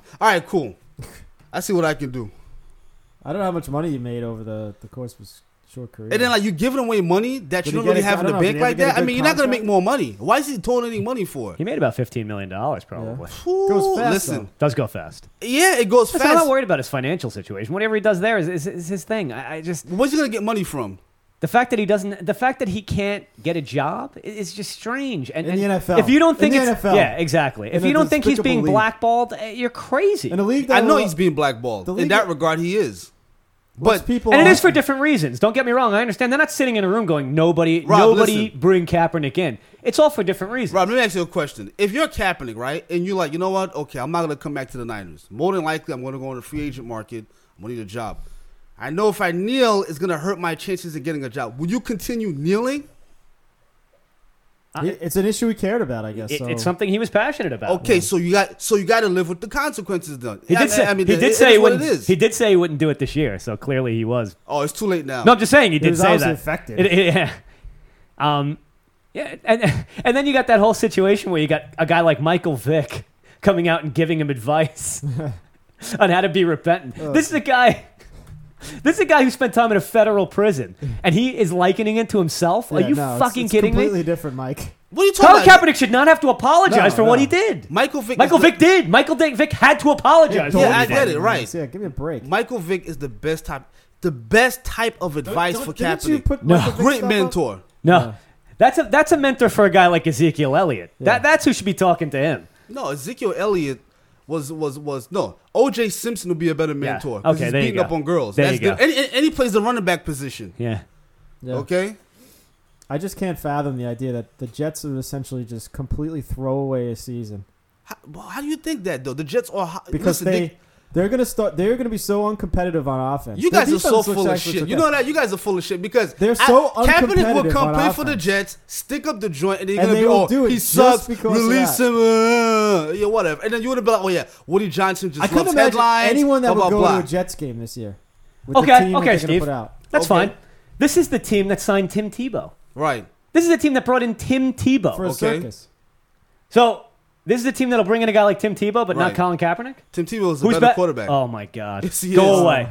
All right, cool. I see what I can do. I don't know how much money you made over the, the course of his short career. And then like you giving away money that Did you he don't get really a- have I in the don't know, bank did he ever like get a that. I good mean, you're not gonna make contract? more money. Why is he donating money for? He made about fifteen million dollars probably. Ooh, Goes fast, listen, Does go fast. yeah, it goes Listen, I'm fast. not worried about his financial situation. Whatever he does there is, is, is his thing. I, I just Where's he gonna get money from? the fact that he doesn't, the fact that he can't get a job i- is just strange. And In and the N F L. if you don't think In the it's N F L. yeah, exactly. If In you a don't think he's being despicable league. blackballed, eh, you're crazy. in a league that I know will- he's being blackballed. the In league- that regard, he is. What's But people And it are- is for different reasons. Don't get me wrong. I understand. They're not sitting in a room going, nobody, Rob, nobody listen. bring Kaepernick in. It's all for different reasons. Rob, let me ask you a question. If you're Kaepernick, right, and you're like, you know what? Okay, I'm not going to come back to the Niners. More than likely, I'm going to go on the free agent market. I'm going to need a job. I know if I kneel, it's going to hurt my chances of getting a job. Will you continue kneeling? It- It's an issue he cared about, I guess. It- so. It's something he was passionate about. Okay, so you got so you got to live with the consequences. Then He I- did say I mean, he it- did it say is he what it wouldn't. is. He did say he wouldn't do it this year. So clearly he was. Oh, it's too late now. No, I'm just saying he He did was say obviously that. affected. It- it- yeah. Um, yeah, and and then you got that whole situation where you got a guy like Michael Vick coming out and giving him advice on how to be repentant. This is a guy. This is a guy who spent time in a federal prison, and he is likening it to himself. Are Yeah, you no, it's- fucking it's kidding completely me? different, Mike. What are you Colin talking about? Kaepernick should not have to apologize No, for what no. he did. Michael Vick. Michael is the- Vick did. Michael Dick Vick had to apologize. for Yeah, what I he get did. it, right. Yeah, give me a break. Michael Vick is the best type, the best type of advice Don't- for didn't you Kaepernick. put No. Michael Vick Great stuff up? mentor. No, Yeah. that's a that's a mentor for a guy like Ezekiel Elliott. Yeah. That that's who should be talking to him. No, Ezekiel Elliott was was was no. O J Simpson would be a better Yeah. mentor. 'cause Okay, he's there you beating go. up on girls. There That's you go. good. And, and, and he plays the running back position. Yeah. Yeah. Okay. I just can't fathom the idea that the Jets would essentially just completely throw away a season How, well, how do you think that though? The Jets are ho- because listen, they they're gonna start. They're gonna be so uncompetitive on offense. You Their guys are so defense looks full of actually shit. okay. You know that? You guys are full of shit because They're so I, Kaepernick will uncompetitive come on play for the offense. Jets, stick up the joint, and they're And gonna they be, will oh, do it he just sucks, because of release that. him, uh, yeah, whatever. And then you would have been like, oh yeah, Woody Johnson just I couldn't loves imagine headlines. anyone that blah, would blah, go blah. to a Jets game this year. With the Okay, team that okay, they're gonna Steve. Put out. That's Okay. fine. This is the team that signed Tim Tebow. Right. This is the team that brought in Tim Tebow. For a Okay. circus. So this is the team that'll bring in a guy like Tim Tebow, but not Right. Colin Kaepernick. Tim Tebow is a Who's better bet- quarterback. Oh my God! Yes, he Go is. away.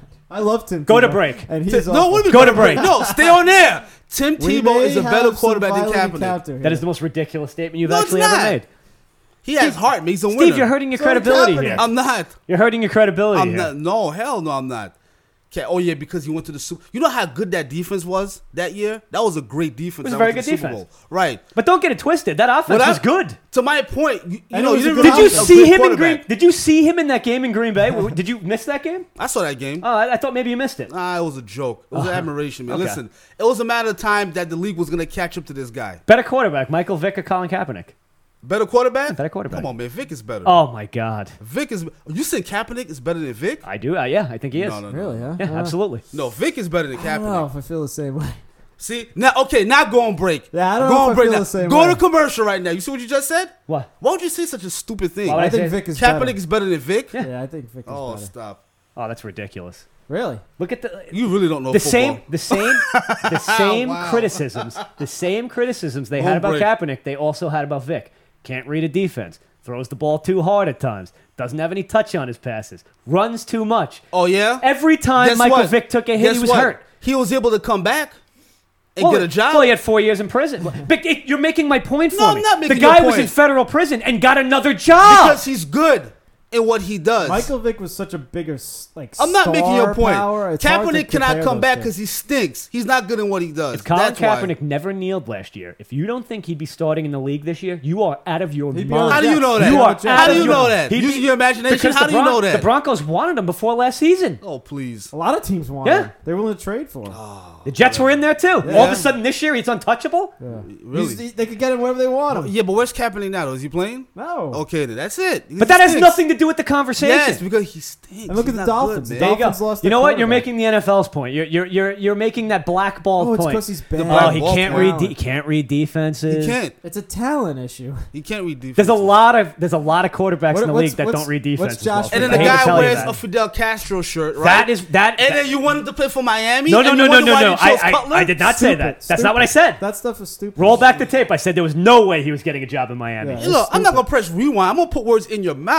I love Tim. Go to Tebow, break. And Ti- he's no, awful. wait a minute. Go to break. No, stay on there. Tim We Tebow may is a have better some quarterback than violent Kaepernick. encounter here. That is the most ridiculous statement you've No, it's actually ever not. made. He has heart, man. He's a winner. Steve, you're hurting your So credibility Kaepernick. here. I'm not. You're hurting your credibility I'm here. not. No, hell no, I'm not. Okay. Oh yeah, because he went to the Super. You know how good that defense was that year. That was a great defense. It was a that very went to good the Super defense. Bowl. Right. But don't get it twisted. That offense Well, that- was good. To my point, you, you And know, it was you a didn't good Did really you have a see good him in quarterback. Green? Did you see him in that game in Green Bay? Did you miss that game? I saw that game. Oh, I, I thought maybe you missed it. Ah, it was a joke. It was an admiration, man. Okay. Listen, it was a matter of time that the league was going to catch up to this guy. Better quarterback, Michael Vick or Colin Kaepernick? Better quarterback? Better quarterback. Come on, man. Vic is better. Oh my God! Vic is. You think Kaepernick is better than Vic? I do. Uh, yeah, I think he is. No, no, no. Really? Huh? Yeah, Uh, absolutely. No, Vic is better than I don't know Kaepernick. if I feel the same way. See now, okay, now go on break. Yeah, I don't go know on if I break feel now. the same go way. to commercial right now. You see what you just said? What? Why would you say such a stupid thing? Why would I I think say- Vic is Kaepernick better. is better than Vic? Yeah, I think Vic is Oh, better. stop. Oh, that's ridiculous. Really? Look at the You really don't know the football. same the same the same Wow. criticisms the same criticisms they Home had about break. Kaepernick. They also had about Vic. Can't read a defense. Throws the ball too hard at times. Doesn't have any touch on his passes. Runs too much. Oh yeah. Every time Guess Michael what? Vick took a hit, Guess he was what? hurt. He was able to come back and Well, get a job. Well, he had four years in prison. But it, you're making my point for No, me. I'm not making the your guy was point. in federal prison and got another job. because he's good in what he does. Michael Vick was such a bigger s- like. I'm not making your star point. Power. It's hard to Kaepernick cannot compare come those back two. because he stinks. He's not good in what he does. If Colin That's why. Kaepernick never kneeled last year, if you don't think he'd be starting in the league this year, you are out of your He'd be on mind. How do you know that? You are How out do of you your- know that? He'd Using be- your imagination? because How the do you Bron- know that? The Broncos wanted him before last season. Oh please. A lot of teams want Yeah. him. They were willing to trade for him. The Jets were in there too. Yeah. All of a sudden this year he's untouchable. Yeah. Really? He's- they could get him wherever they want him. Yeah, but where's Kaepernick now? Though? Is he playing? No. Okay, then that's it. But that has nothing to do with the conversation. Yes, because he stinks. And look He's at the not Dolphins. Good, The man. There you go. Dolphins lost You their know what? You're quarterback. making the N F L's point. You're you're you're you're making that blackballed Oh, it's point. 'cause he's bad. Oh, black he ball can't point. read. De- can't read defenses. He can't. It's a talent issue. He can't read defense. There's a lot of there's a lot of quarterbacks What- in the what's- league that what's- don't read what's defenses. Josh well. And then I the hate to guy tell you wears that. a Fidel Castro shirt, right? That is that. And that- then you wanted to play for Miami? no, no, and no, you no, wonder no, why no. you I, chose I, Cutler? I did not say Stupid. that. That's not what I Stupid. said. That stuff is stupid. Roll back the tape. I said there was no way he was getting a job in Miami. Yeah. Hey, look, I'm not Stupid. gonna press rewind. I'm gonna put words in your mouth, okay?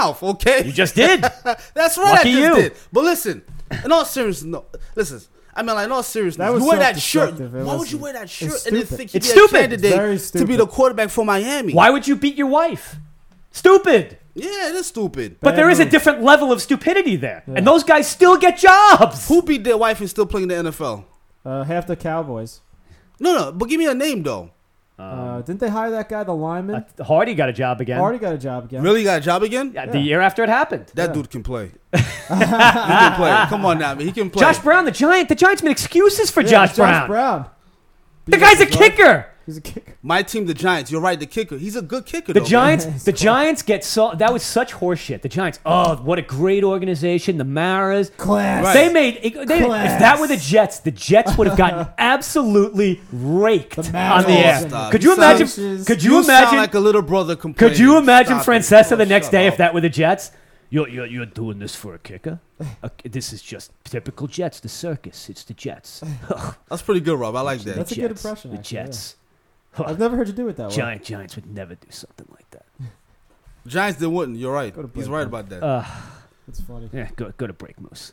Okay, You just did. That's right. Lucky I just you. did. But listen, in all seriousness, no. Listen, I mean, like in all seriousness, That was you wear that shirt. self-destructive. It Why would was- you wear that it's shirt and then stupid. think you'd It's be stupid. a candidate Very to be stupid. the quarterback for Miami? Why would you beat your wife? Stupid. Yeah, it is stupid. But Bad there is a move. different level of stupidity there. Yeah. And those guys still get jobs. Who beat their wife and still playing in the N F L? Uh, half the Cowboys. No, no. But give me a name though. Uh, didn't they hire that guy, the lineman? Uh, Hardy got a job again. Already got a job again. Really got a job again? Yeah, The year after it happened. That Yeah. dude can play. he can play. Come on now, man. He can play. Josh Brown, the Giant. The Giants made excuses for Yeah, Josh, Josh Brown. Brown. The guy's a kicker. He's a kicker. My team, the Giants. You're right, the kicker. He's a good kicker. The though, Giants, man. the Giants get so that was such horseshit. The Giants, oh, what a great organization. The Maras, Class. Right. they made. They, if Class. that were the Jets, the Jets would have gotten absolutely raked The on Maras. the air. Stop. Could you You sound- imagine? Could you, You imagine? sound like a little brother complaining. could you imagine Stop it. Francesa the Oh, next shut day up. if that were the Jets? You're, you're, you're doing this for a kicker? Uh, this is just typical Jets. The circus. It's the Jets. That's pretty good, Rob. I like that. That's a Jets, good impression, The actually, yeah. Jets. I've never heard you do it that way. Giant Giants would never do something like that. Giants, they wouldn't. You're right. Go to He's break, right man. about that. Uh, That's funny. yeah, go go to break, Moose.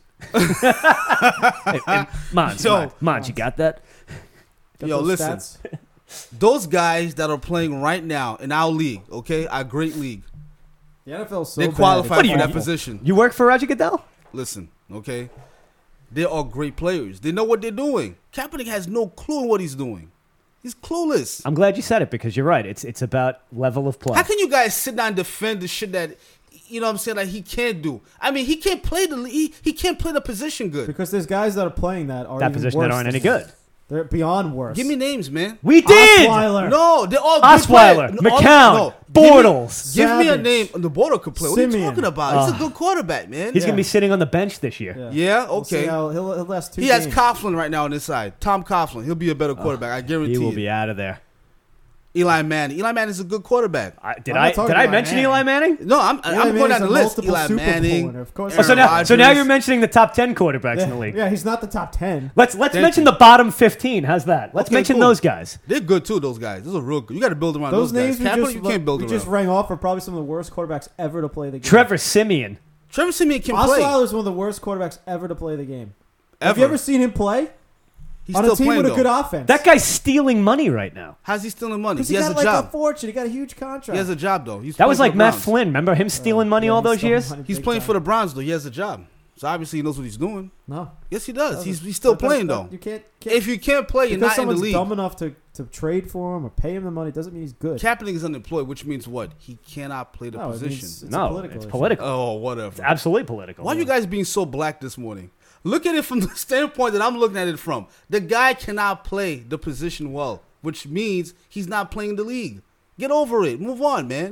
hey, hey, Mons, Yo. Mons, Mons, you got that? Got Yo, those listen. stats? Those guys that are playing right now in our league, okay, our great league, The N F L is so they bad, qualify it's for that awful. position. You work for Roger Goodell? Listen, okay, they are great players. They know what they're doing. Kaepernick has no clue in what he's doing. He's clueless. I'm glad you said it because you're right. It's it's about level of play. How can you guys sit down and defend the shit that you know what I'm saying like he can't do? I mean, he can't play the he, he can't play the position good. Because there's guys that are playing that are that even position worse that aren't than any him. good? They're beyond worse. Give me names, man. We did. Osweiler. No, they're all good Osweiler, players. No, all- McCown, no. Give me- Bortles. Give me, a Savage. name. The Bortles could play. What are you Simeon. talking about? He's Uh, a good quarterback, man. He's Yeah. gonna be sitting on the bench this year. Yeah, Yeah, We'll see okay. how he'll, he'll last two He has games. Coughlin right now on his side. Tom Coughlin. He'll be a better quarterback. I guarantee He will you. be out of there. Eli Manning. Eli Manning is a good quarterback. I, did I'm not I talking did I about mention Manning. Eli Manning? No, I'm, Eli I'm going Manning's down the a list. multiple Eli Super Bowl Manning. winner, of course. Oh, so Aaron now so now Rodgers. you're mentioning the top ten quarterbacks in the Yeah, league. yeah, he's not the top ten. Let's let's Thank mention you. the bottom fifteen. How's that? Let's Okay, mention cool. those guys. They're good too. Those guys. Those are real good. You got to build around Those those, names guys. we Kaepernick, just, you can't build we around. just rang off are probably some of the worst quarterbacks ever to play the game. Trevor Simeon. Trevor Simeon can play. Osweiler is one of the worst quarterbacks ever to play the game. Have Ever. you ever seen him play? He's on still a team playing with a though. good offense. That guy's stealing money right now. How's he stealing money? Because He he, has got a like job. a fortune. He got a huge contract. He has a job though. He's That playing was for like the Matt Browns. Flynn. Remember him stealing money Yeah, all he those stole years? money He's big playing time. for the Browns though. He has a job. So obviously he knows what he's doing. No. Yes, he does. Doesn't. He's he's still That- that- playing that- though. You can't, can't If you can't play, you're because not in the someone's league. dumb enough to, to trade for him or pay him the money doesn't mean he's good. Kaepernick is unemployed, which means what? He cannot play the No, it means position. it's a No, political it's issue. political. Oh, whatever. Absolutely political. Why are you guys being so black this morning? Look at it from the standpoint that I'm looking at it from. The guy cannot play the position well, which means he's not playing the league. Get over it. Move on, man.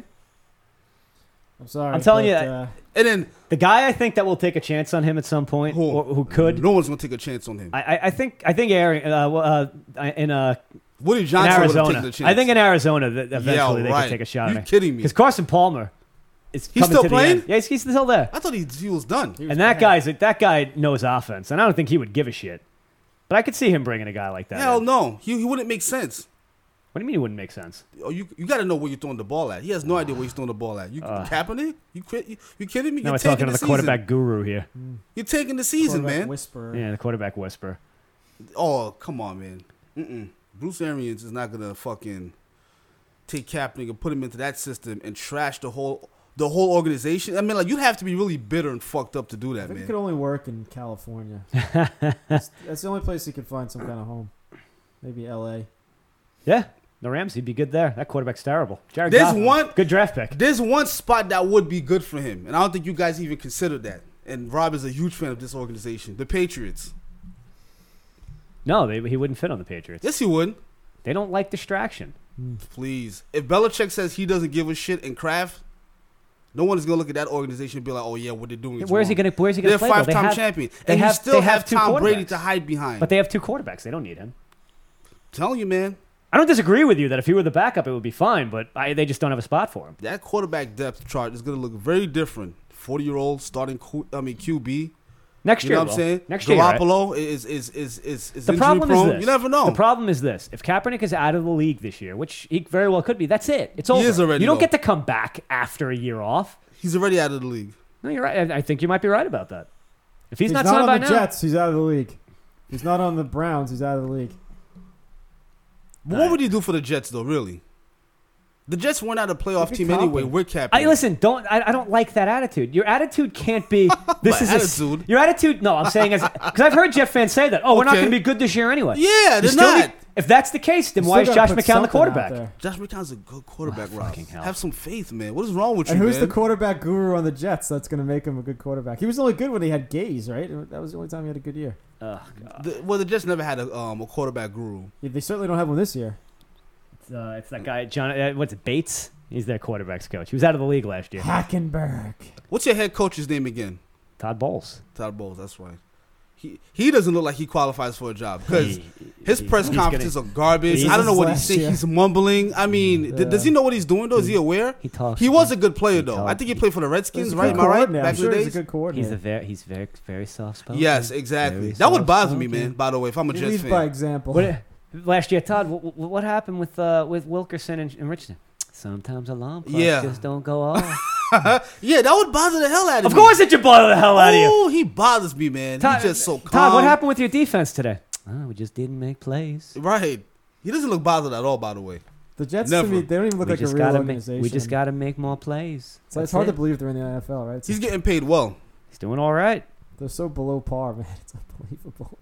I'm sorry. I'm telling but, you, uh, And then The guy I think that will take a chance on him at some point, who, or who could. No one's gonna take a chance on him. I, I- I think I think Aaron uh, well, uh, in uh, Woody in Johnson would have Arizona. taken the chance. I think in Arizona that eventually they right. could take a shot You at him. kidding me? Because Carson Palmer is He's coming still to the playing? end. Yeah, he's, he's still there. I thought he, he was done. he was And that bad. guy's that guy knows offense, and I don't think he would give a shit. But I could see him bringing a guy like that. Hell in. no. He, he wouldn't make sense. What do you mean it wouldn't make sense? Oh, you you got to know where you're throwing the ball at. He has no idea where he's throwing the ball at. You Uh. Kaepernick? You, quit, you you kidding me? Now You're we're talking taking to the, the quarterback season. guru here. You're taking the season, Quarterback man. Whisperer. Yeah, the quarterback whisperer. Oh, come on, man. Mm-mm. Bruce Arians is not gonna fucking take Kaepernick and put him into that system and trash the whole the whole organization. I mean, like you'd have to be really bitter and fucked up to do I that, think it man. could only work in California. that's, that's the only place he could find some kind of home. Maybe L A. Yeah, the Rams, he'd be good there. That quarterback's terrible. Jared There's Goff, one- good draft pick. There's one spot that would be good for him, and I don't think you guys even considered that. And Rob is a huge fan of this organization, the Patriots. No, they, he wouldn't fit on the Patriots. Yes, he would. They don't like distraction. Please. If Belichick says he doesn't give a shit in Kraft, no one is gonna look at that organization and be like, "Oh yeah, what they're doing is Where's he wrong." gonna Where's he They're gonna a play? though? They five-time have- champion, they and have- you still they have, have two Tom Brady quarterbacks. to hide behind. But they have two quarterbacks. They don't need him. telling you, man, I don't disagree with you that if he were the backup, it would be fine. But I, they just don't have a spot for him. that quarterback depth chart is gonna look very different. Forty-year-old starting, Q, I mean Q B. Next You year, know what I'm will. saying? Next year, right? Garoppolo is is is is is The injury problem prone. is this. You never know. The problem is this: if Kaepernick is out of the league this year, which he very well could be, that's it. It's over. is already, you don't though. get to come back after a year off. He's already out of the league. No, you're right. I I think you might be right about that. If he's, He's not not signed on by the now, Jets, he's out of the league. If he's not on the Browns, he's out of the league. But what would he do for the Jets, though, really? The Jets weren't out a playoff He'd be team anyway. competent. We're capping. I listen. Don't I, I don't like that attitude. Your attitude can't be. This My is a s- attitude? your attitude. No, I'm saying as because I've heard Jet fans say that. Oh, we're not Okay. going to be good this year anyway. Yeah, You they're still not. need- if that's the case, then You why is still Josh gotta put McCown the something out quarterback? there. Josh McCown's a good quarterback, Oh, Rob. fucking hell. Have some faith, man. What is wrong with And you, who's man? the quarterback guru on the Jets that's going to make him a good quarterback? He was only good when he had Gaze, right? That was the only time he had a good year. Oh, God. The, well, the Jets never had a um a quarterback guru. Yeah, they certainly don't have one this year. It's, uh, it's that guy John. Uh, what's it? Bates. He's their quarterbacks coach. He was out of the league last year. Hackenberg. What's your head coach's name again? Todd Bowles. Todd Bowles. That's right. He he doesn't look like he qualifies for a job because He- his he- press he's conferences gonna- are garbage. he's- I don't know what he's Last saying. year. He's mumbling. I mean, th- Yeah. does he know what he's doing though? Is he aware? He talks. He was a good player he though. talks- I think he played for the Redskins, He's a right? good Am I right? coordinator. Back I'm in sure the he's a days. good coordinator. He's a very. He's very very soft spoken. Yes, exactly. Very That would bother me, soft-spoken. man. By the way, if I'm a he Jets leads fan. by example. What, last year, Todd, what, what happened with uh, with Wilkerson and, and Richardson? Sometimes alarm clocks Yeah. just don't go off. Yeah, that would bother the hell out of Of me. course, it should bother the hell out of you. Oh, he bothers me, man. Todd, He's just so calm. Todd, what happened with your defense today? Oh, we just didn't make plays. Right. He doesn't look bothered at all, by the way. The Jets, Never. to me, they don't even look we like a just real gotta organization. make. We just got to make more plays. So it's That's hard it. to believe they're in the N F L, right? It's He's getting paid well. He's doing all right. They're so below par, man. It's unbelievable.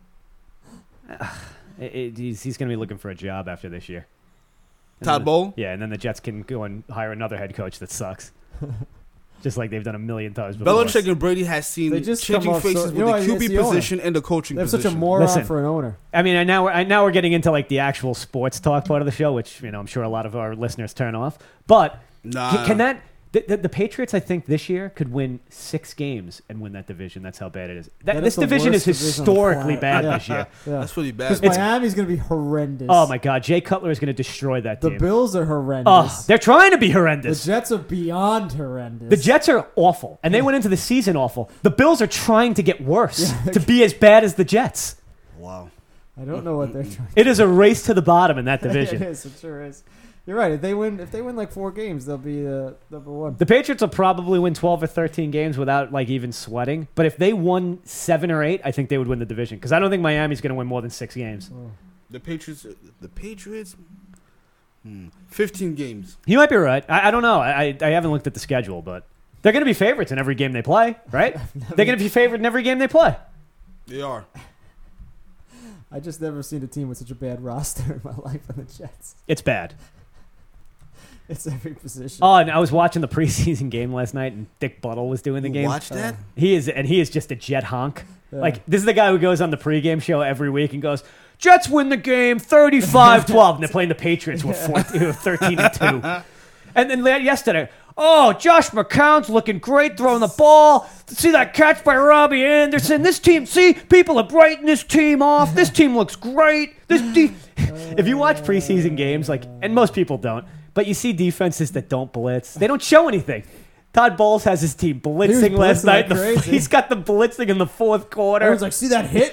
It, it, he's he's going to be looking for a job after this year. And Todd then- Bowl? Yeah, and then the Jets can go and hire another head coach that sucks. Just like they've done a million times before. Belichick and Brady has seen They just changing come off so- faces you know with what, the Q it's B the owner. position and the coaching They have position. such a moron Listen. for an owner. I mean, and now we're I, now we're getting into like the actual sports talk part of the show, which you know I'm sure a lot of our listeners turn off. But Nah. can, can that the, the, the Patriots? I think this year could win six games and win that division. That's how bad it is. That, Yeah, this that's the division is worst division on the historically planet. bad Yeah. this year. Yeah. That's pretty bad. Because It's- Miami's going to be horrendous. Oh my God, Jay Cutler is going to destroy that The team. Bills are Oh, horrendous. they're trying to be the horrendous. Jets are beyond horrendous. The Jets are awful, and they went into the season awful. The Bills are trying to get worse Yeah. to be as bad as the Jets. Wow. I don't know what they're trying. It is a race to the bottom in that it division. is. It sure is. You're right. If they win, if they win like four games, they'll be uh, number one. The Patriots will probably win twelve or thirteen games without like even sweating. But if they won seven or eight, I think they would win the division because I don't think Miami's going to win more than six games. Oh. The Patriots. The Patriots. Hmm. Fifteen games. You might be right. I, I don't know. I, I I haven't looked at the schedule, but they're going to be favorites in every game they play, right? They're going to be favored in every game they play. They are. I just never seen a team with such a bad roster in my life on the Jets. It's bad. It's every position. Oh, and I was watching the preseason game last night, and Dick Buttle was doing the You game. watch that? He is, and he is just a Jet honk. Yeah. Like this is the guy who goes on the pregame show every week and goes, "Jets win the game, thirty-five twelve," and they're playing the Patriots who are fourteen, who are thirteen and two. And then la- yesterday, oh, Josh McCown's looking great throwing the ball. See that catch by Robbie Anderson? This team, see, people are brighting this team off. This team looks great. This de- if you watch preseason games, like, and most people don't, but you see defenses that don't blitz, they don't show anything. Todd Bowles has his team blitzing blitzing last night. like in the- crazy. he's got them blitzing in the fourth quarter. Everyone's like, see that hit?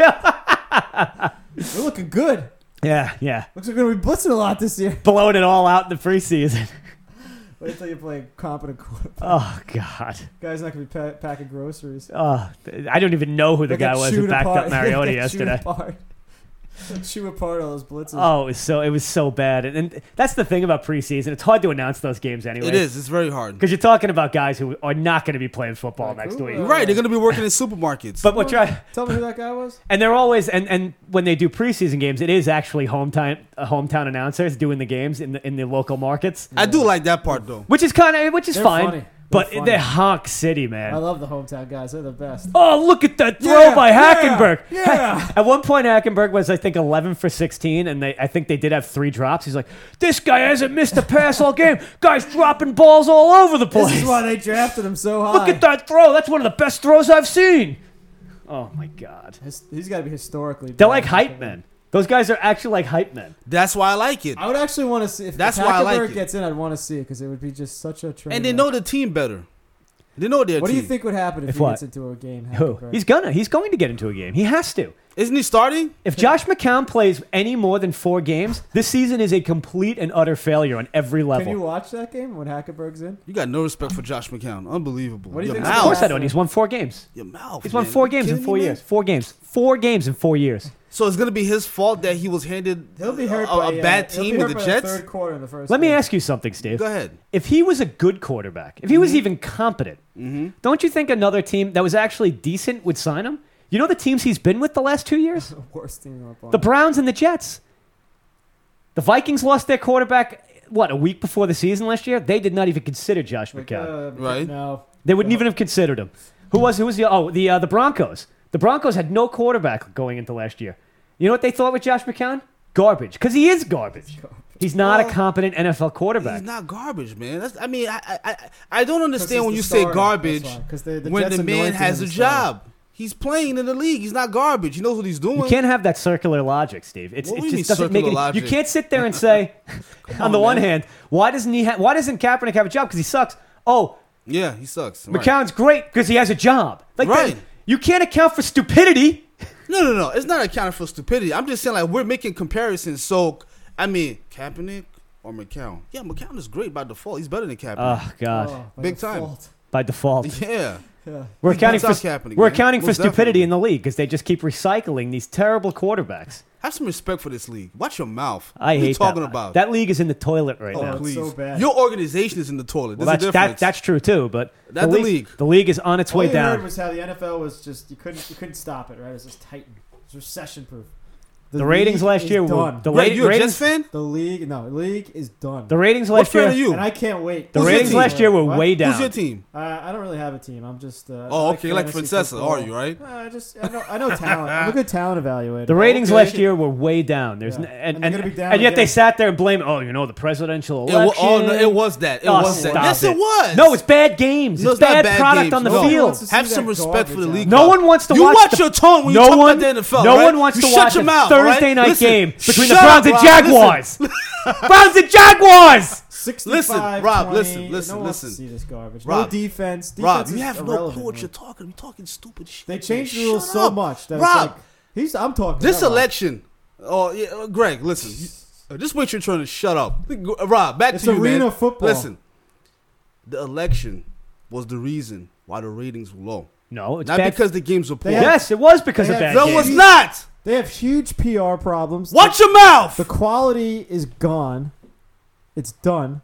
They're looking good. Yeah, yeah. Looks like we're going to be blitzing a lot this year. Blowing it all out in the preseason. Wait until you play a competent quarterback. Oh, God. Guy's not going to be pa- packing groceries. Oh, I don't even know who the They guy get was who chewed backed apart. up Mariota They get chewed yesterday. apart. Chew apart all those blitzes. Oh, it was so it was so bad, and, and that's the thing about preseason. It's hard to announce those games anyway. It is. It's very hard. because you're talking about guys who are not going to be playing football Like next who, week. uh, Right. They're going to be working in supermarkets. But what try Tell me who that guy was. and they're always and, and when they do preseason games, it is actually hometown uh, hometown announcers doing the games in the in the local markets, I do like that part, though. which is kind of which is They're fine. funny. But They're funny. they're honk city, man. I love the hometown guys. They're the best. Oh, look at that throw Yeah, by yeah, Hackenberg. yeah. At one point, Hackenberg was, I think, eleven for sixteen, and they, I think they did have three drops. He's like, this guy hasn't missed a pass all game. Guy's dropping balls all over the place. This is why they drafted him so high. Look at that throw. That's one of the best throws I've seen. Oh, my God. His, he's got to be historically. They're bad. like hype men. Those guys are actually like hype men. That's why I like it. I would actually want to see if That's if why I like Hackenberg it. gets in. I'd want to see it because it would be just such a train. And they wreck. know the team better. They know their What team. do you think would happen if, If he what? gets into a game? Who? Happy He's gonna. He's going to get into a game. He has to. Isn't he starting? If Josh McCown plays any more than four games, this season is a complete and utter failure on every level. Can you watch that game when Hackenberg's in? You got no respect for Josh McCown. Unbelievable. What do you Your think- of course mouth. I don't. He's won four games. Your mouth. He's won man. four You games in kidding four me, man? years. Four games. Four games in four years. So it's gonna be his fault that he was handed He'll be hurt a, by a uh, bad he'll be team hurt with the by Jets. third quarter in the first. Let me game. ask you something, Steve. Go ahead. If he was a good quarterback, if he was even competent, don't you think another team that was actually decent would sign him? You know the teams he's been with the last two years? The worst team up on. The Browns and the Jets. The Vikings lost their quarterback, what, a week before the season last year? They did not even consider Josh Like, McCown. uh, Right. No. They wouldn't even have considered him. Who was who was the oh the uh, the Broncos? The Broncos had no quarterback going into last year. You know what they thought with Josh McCown? Garbage, because he is garbage. He's not Well, a competent N F L quarterback. He's not garbage, man. That's, I mean, I, I I I don't understand he's when the you say starter, garbage that's why. 'Cause the- the when Jets the man anointed has him a the starter. job. He's playing in the league. He's not garbage. He knows what he's doing. You can't have that circular logic, Steve. It's, What it do you just mean doesn't make circular it. You logic? can't sit there and say, on, on, the one man. hand, why doesn't he? Ha- why doesn't Kaepernick have a job? Because he sucks. Oh, Yeah, he sucks. Right. McCown's great because he has a job. Like that- Right. you can't account for stupidity. No, no, no. It's not accounting for stupidity. I'm just saying, like, we're making comparisons. So, I mean, Kaepernick or McCown? Yeah, McCown is great by default. He's better than Kaepernick. Oh God, Oh, by Big time. default. by default. yeah. Yeah. We're He accounting beats for out Kaepernick, we're man. accounting for Most stupidity definitely. in the league because they just keep recycling these terrible quarterbacks. Have some respect for this league. Watch your mouth. I what hate are you talking that. about? That league is in the toilet right Oh, now. it's Please. so bad. Your organization is in the toilet. Well, There's that's a that, difference. that's true too, but That's the league. The league is on its All way you heard down. was how the N F L was just you couldn't you couldn't stop it, right? It was just tighten. It was recession proof. The ratings league last is year were done. the, Greg, la- you a ratings. Jets fan? The league, no, the league is done. The ratings What last fan year. are you? and I can't wait. The Who's your ratings team? last year were What? way down. Who's your team? Uh, I don't really have a team. I'm just. Uh, Oh, I okay. Like fantasy Francesa, football. are you, right? Uh, I just I know I know talent. I'm a good talent evaluator. The ratings Okay. last year were way down. There's Yeah. n- and And they're and, gonna be down and yet they again. sat there and blamed. Oh, you know the presidential It wa- election. oh, no, it was that. It Oh, was that. stop Yes, it. it was. No, it's bad games. No, It's, it's not bad, bad product games. on the No. field. wants to see Have that some respect for the garbage league. out No bro. one wants to you watch watch the- your tone when no you talk one, about the N F L. no right? one wants you to shut watch your a mouth, Thursday right? night Listen, game between the shut Browns up, and Rob. Jaguars. Browns and Jaguars. sixty-five, Listen, Rob, twenty. listen, listen, no one wants to listen. see this garbage. Rob, no defense. defense Rob, is you have no irrelevant, clue what man. you're talking. You're talking stupid shit. They man. changed the rules Shut so up. much that Rob, it's like he's. I'm talking. this not Rob. election. Oh, yeah, uh, Greg, listen. You, uh, just wait your turn to shut up. Uh, Rob, back It's to you, arena man. football. Listen, the election was the reason why the ratings were low. No, it's Not bad. because the games were poor. They have- yes, it was because They of have- bad No, games. it was not. They have huge P R problems. Watch the, your mouth. the quality is gone. It's done.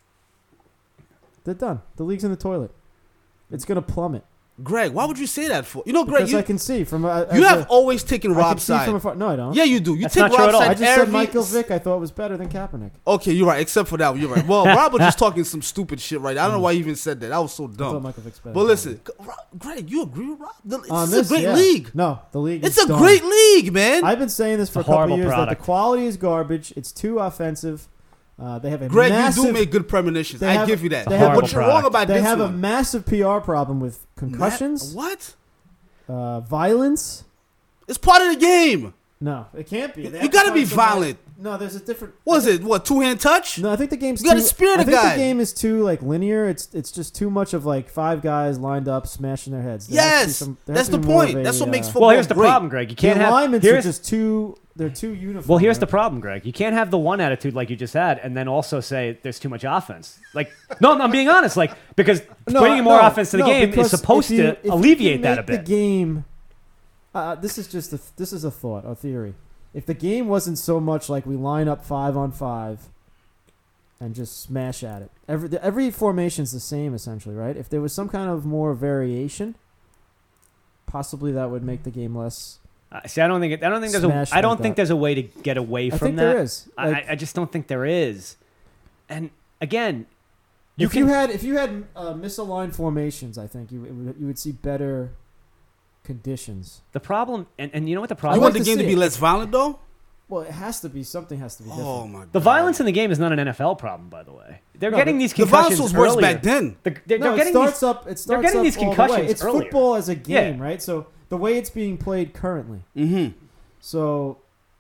They're done. The league's in the toilet. It's gonna plummet. Greg, why would you say that for? You know, Greg, Because you, I can see from. A, you as have a, always taken I can Rob's see side. from afar. No, I don't. Yeah, you do. You That's take not true Rob's at all. side I just every. said Michael Vick. I thought was better than Kaepernick. Okay, you're right. Except for that one, you're right. Well, Rob was just talking some stupid shit, right? I don't know why he even said that. That was so I thought dumb. Michael Vick's better. But than listen, Rob, Greg, you agree with Rob? The, Kaepernick. On it's this, a great yeah. league. No, the league. It's is a done. great league, man. I've been saying this for a It's a couple horrible years that product. the quality is garbage. It's too offensive. Uh, they have a Greg, massive, you do make good premonitions. they I have- give you that. they But have- what you're wrong product. about They this have a one? massive P R problem with concussions, Ma- what? uh, violence. It's part of the game. No, it can't be. They You have to gotta be find somebody- violent. No, there's a different. What is it? What, two hand touch? No, I think the game's You gotta too. spear the I think guy. the game is too like linear. It's it's just too much of like five guys lined up smashing their heads. There has to be Yes, some- there that's has to the be more point. of a, That's what makes uh, football Well, here's the great. problem, Greg. You The can't have. alignments are Here's, just too. They're too uniform. well, here's the right? problem, Greg. You can't have the one attitude like you just had, and then also say there's too much offense. Like, no, no, I'm being honest. Like, because No, bringing more no, offense to the no, game is because supposed if you- to if you alleviate can that a make bit. The game. Uh, this is just a, this is a thought, a theory. If the game wasn't so much like we line up five on five and just smash at it, every the, every formation's the same essentially, right? If there was some kind of more variation, possibly that would make the game less. Uh, see, I don't think it, I don't think there's a Smash I don't like think that. there's a way to get away I from think that. there is. I, Like, I just don't think there is. And again, you if can you had if you had uh, misaligned formations, I think you it would, you would see better conditions. the problem, and, and you know what the You problem. I'd want like the to game to see be it. less violent, though? Well, it has to be something has to be different. Oh, my God. The violence in the game is not an N F L problem, by the way. They're No, getting but these The concussions violence was worse earlier. back then. The, they're, no, they're it getting starts these, up. It starts getting up these all the way. concussions It's earlier. football as a game, Yeah. right? So the way it's being played currently. Mm-hmm. So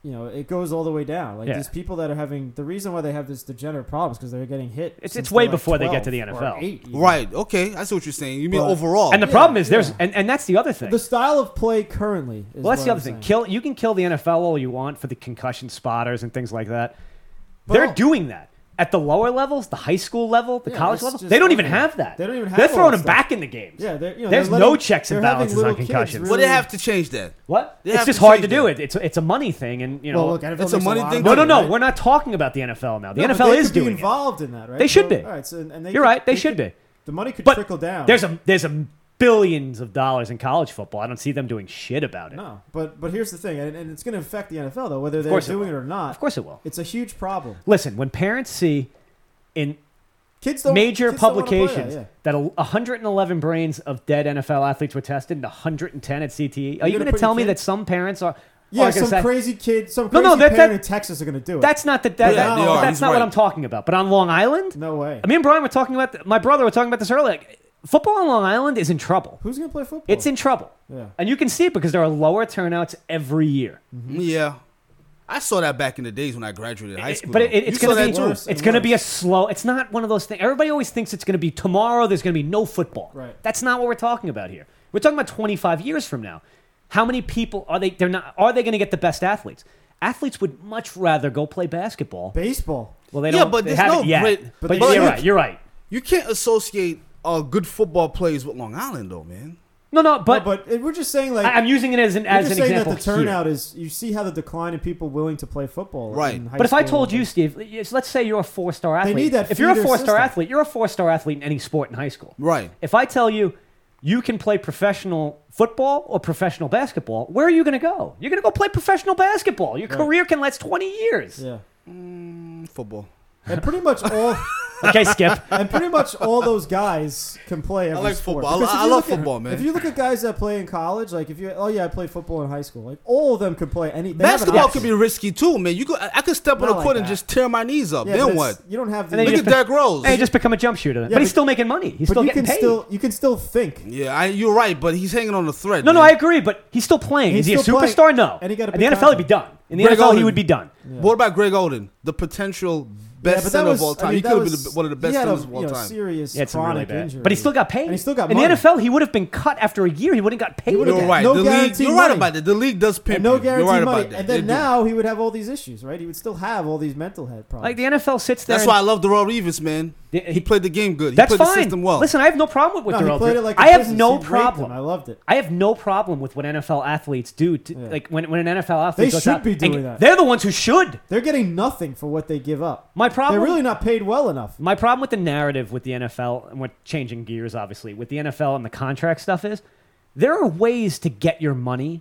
you know, it goes all the way down. Like Yeah. these people that are having the reason why they have this degenerate problems because they're getting hit. It's- since it's way they're, like, before they get twelve to the N F L. or eight even. Right. Okay. I see what you're saying. You mean But- overall? And the Yeah, problem is there's yeah. and, and that's the other thing. The style of play currently. Is Well, that's what the I'm other thing. saying. Kill you can kill the N F L all you want for the concussion spotters and things like that. But They're all- doing that at the lower levels, the high school level, the Yeah, college it's level. just They don't even okay. have that. They don't even have They're all throwing that them stuff. back in the games. Yeah, they're, you know, There's they're no letting- checks and they're having balances on little kids concussions. Well, they really- have to change that. What? They It's have just to hard to change do that. it. It's it's a money thing, and you know. Well, look, N F L It's a makes money lot thing of too. no, no, money, no. right? We're not talking about the N F L now. The No, N F but L they is could be doing it. involved in that, right? They should So- be. All right, so, and they You're could- right. They should could- be. The money could But trickle down. there's a there's a billions of dollars in college football. I don't see them doing shit about it. no, but but here's the thing, and, and it's going to affect the N F L though, whether they're course it doing it, will. or not. Of course it will. It's a huge problem. Listen, when parents see in Kids don't major kids don't wanna play publications that, that, a one hundred eleven brains of dead N F L athletes were tested and one hundred ten at C T E, are You're you gonna going to put tell your me kid- that some parents are? Yeah, are gonna some say, crazy kid, some No, crazy no, that- parent that- in Texas are going to do it. That's not the that, Yeah, that- they are. that's He's not what right. I'm talking about. But on Long Island, no way. me and Brian were talking about th- my brother were talking about this earlier. Like, football on Long Island is in trouble. Who's going to play football? It's in trouble, Yeah. and you can see it because there are lower turnouts every year. Yeah. I saw that back in the days when I graduated high It- school. but it, though. it- it's You saw going to that be too. worse. it's and going to be a worse. slow. It's not one of those things. Everybody always thinks it's going to be tomorrow. There's going to be no football. Right. That's not what we're talking about here. We're talking about twenty-five years from now. How many people are they? They're not. Are they going to get the best athletes? Athletes would much rather go play basketball. Baseball. Well, they Yeah, don't. but they there's haven't no yet. great- But, but you're they- right. You're right. You can't associate uh, good football players with Long Island, though, man. No, no. But, But, but it- we're just saying like I, I'm using it as an we're as just an saying example that the here. turnout is. You see how the decline in people willing to play football. Right. in high But if I school told and- you, Steve, yes, let's say you're a four-star athlete. need that if you're a feeder four-star system. athlete, you're a four-star athlete in any sport in high school. Right. If I tell you you can play professional football or professional basketball, where are you going to go? You're going to go play professional basketball. Your Right. career can last twenty years. yeah, Football. and pretty much all Okay, Skip. and pretty much all those guys can play every like sport. football. I- Because if I you love look at- football, man. If you look at guys that play in college, like if you oh yeah, I played football in high school, like all of them could play any. They have an Basketball option. could be risky too, man. You could, I I could step on Not the like court and that. just tear my knees up. Yeah, but then it's- what? You don't have the. And then you Look just at Derrick Rose. Hey, you just become a jump shooter. but but- he's still making money. He's but still you getting can paid. still you can still think. Yeah, I, you're right, but he's hanging on the thread. no, no, man. I agree, but he's still playing. He's Is he a still playing. superstar? No. And he got a In big the N F L, he'd be contract. done. In the Greg N F L, he Oden. would be done. What about Greg Oden, the potential Yeah, best but that center was, of all time? I mean, he that could have was- been one of the best he had a, centers of all you know, time. serious Yeah, it's really chronic bad. injury, But he still got paid. And he still got In money. the N F L, he would have been cut after a year. He wouldn't got paid. would've You're got right. no the league, guaranteed you're right money. about that. The league does pimp and no you. guaranteed You're right money. about that. And They then do. now he would have all these issues, right? He would still have all these mental health problems. Like the N F L sits there. That's and- why I love Darrell Reeves, man. Yeah, He he- played the game good. He That's played fine. the system well. Listen, I have no problem with no, Darrell he played Drew. it like I a have business. no He raped problem. him. I loved it. I have no problem with what N F L athletes do. To, Yeah. Like when, when an N F L athlete They goes should out be and doing that. They're the ones who should. They're getting nothing for what they give up. My problem. They're really not paid well enough. My problem with the narrative with the N F L, and we're changing gears, obviously, with the N F L and the contract stuff is there are ways to get your money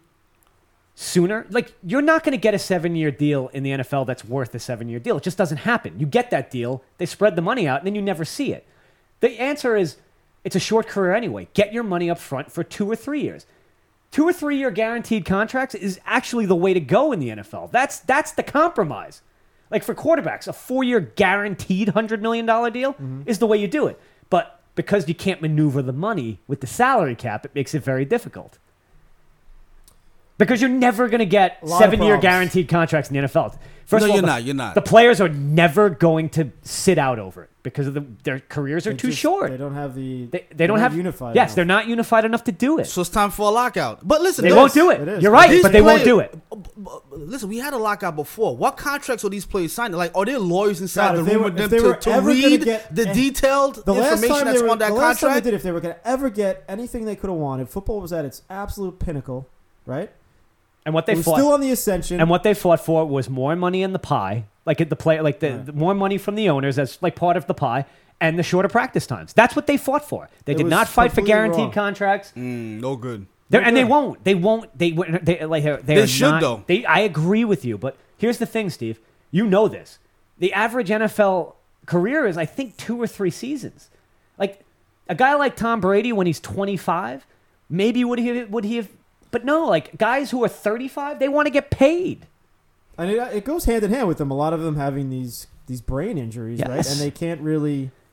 sooner. Like, you're not going to get a seven-year deal in the N F L that's worth a seven-year deal. It just doesn't happen. You get that deal, they spread the money out, and then you never see it. The answer is it's a short career anyway. Get your money up front for two or three years. Two or three-year guaranteed contracts is actually the way to go in the N F L. That's, that's the compromise. Like for quarterbacks, a four-year guaranteed one hundred million dollars deal Mm-hmm. is the way you do it. But because you can't maneuver the money with the salary cap, it makes it very difficult. Because you're never going to get A lot of seven-year problems. guaranteed contracts in the N F L. First No, of all, you're the, not, you're not. The players are never going to sit out over it because of the, their careers are They too just- short. They don't have the. They, they don't have unified. Yes, enough. they're not unified enough to do it. So it's time for a lockout. But listen, They this- won't do it. It is. You're right, these but they won't do players- it. Listen, we had a lockout before. What contracts are these players signing? Like, are there lawyers inside God, the if they room were- with if them they were to, to ever gonna read get- the eh, detailed The last information time that's they were, on that the last time they contract? did, if they were going to ever get anything they could have wanted, football was at its absolute pinnacle, right? And what It they was fought still on the ascension. and what they fought for was more money in the pie, like at the play, like the, Right. the more money from the owners as like part of the pie, and the shorter practice times. That's what they fought for. They It did was not fight for completely guaranteed wrong. contracts. Mm, no good. They're, and they good. won't. They won't. They won't- they like they're, they're They should, not- though. They, I agree with you, but here's the thing, Steve. You know this. The average N F L career is, I think, two or three seasons. Like a guy like Tom Brady, when he's twenty-five, maybe would he would he have? But no, like guys who are thirty-five, they want to get paid. and it, it goes hand in hand with them. A lot of them having these these brain injuries, right? Yes. And they can't really.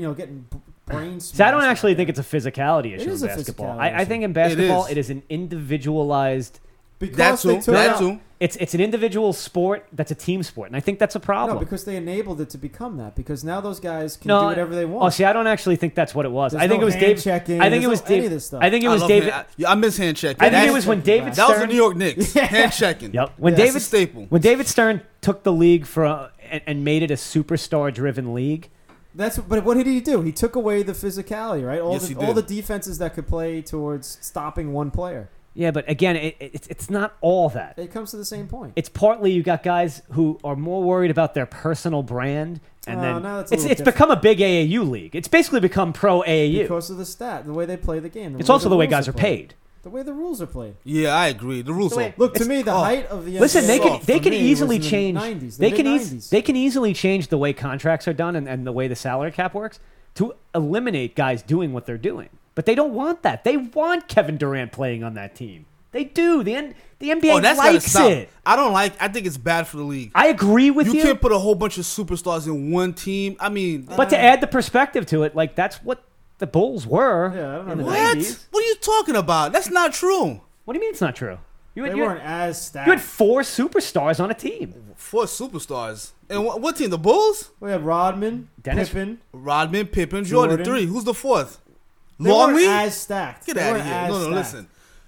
you know, getting brain smash. See, I don't actually think it's a physicality issue is in a basketball. physicality I, I issue. think in basketball, is. it is an individualized. because That they too. took That out- too. It's it's an individual sport that's a team sport, and I think that's a problem. No, because they enabled it to become that. Because now those guys can No, do whatever they Oh, want. see, I don't actually think that's what it was. There's I think no it was hand David. checking, I think it there's was no any David. of this stuff. I think it I was love David. hand- I, yeah, I miss hand checking. I think it That's- was when David That was the Stern. New York Knicks. Hand checking. Yep. When Yeah, David that's a staple. When David Stern took the league for a, and, and made it a superstar-driven league. That's but what did he do? He took away the physicality, right? All Yes, the he all did. the defenses that could play towards stopping one player. Yeah, but again, it, it, it's it's not all that. It comes to the same point. It's partly you got guys who are more worried about their personal brand, and Oh, then no, that's a it's little it's different. become a big A A U league. It's basically become pro A A U. Because of the stat, the way they play the game. It's also the way rules guys are played. paid. The way the rules are played. Yeah, I agree. The rules The way- are. Look, to It's- me, the oh. height of the Listen, they N B A can they for can me was easily in the change. nineties, the they can mid-nineties. eas- they can easily change the way contracts are done and, and the way the salary cap works to eliminate guys doing what they're doing. But they don't want that. They want Kevin Durant playing on that team. They do. The N- the N B A Oh, that's gotta likes stop. it. I don't like. I think it's bad for the league. I agree with You you. can't put a whole bunch of superstars in one team. I mean, but to add the perspective to it, like that's what the Bulls were Yeah, I don't in the know. what? nineties. What are you talking about? That's not true. What do you mean it's not true? You had, They you weren't had, as stacked. you had four superstars on a team. Four superstars. And what, what team? The Bulls? we had Rodman, Dennis- Pippen. Rodman, Pippen, Jordan. Jordan. Three. Who's the fourth? They Longley? weren't as stacked. Get They out of weren't here. as No, no, stacked. listen.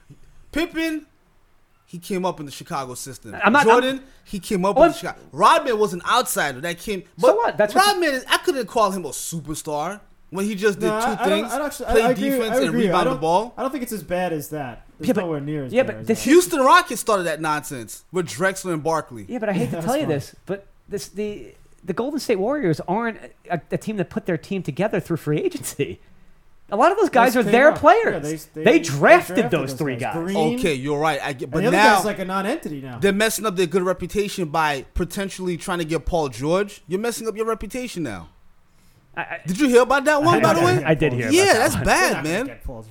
Pippen, he came up in the Chicago system. I'm not- Jordan, he came up Oh, in the I'm- Chicago. Rodman was an outsider that came. But So what? That's what- Rodman, is, I couldn't call him a superstar when he just did No, two I, I things: don't, I don't actually, play I, I agree, defense I and agree. I rebound the don't- ball. I don't think it's as bad as that. It's Yeah, but- nowhere near as yeah, bad but as this- that. Houston Rockets started that nonsense with Drexler and Barkley. Yeah, but I hate to That's tell you fine. this, but this the the Golden State Warriors aren't a, a team that put their team together through free agency. A lot of those guys Those are came their up. players. Yeah, they, they- they- drafted, they drafted those those three guys. guys. Green- Okay, you're right. I get, but and the other now guy's like a non-entity now. they're messing up their good reputation by potentially trying to get Paul George. You're messing up your reputation now. I, I, Did you hear about that one, I- by the way? I did hear about Yeah, that that's one. They're bad, not gonna man. get Paul George.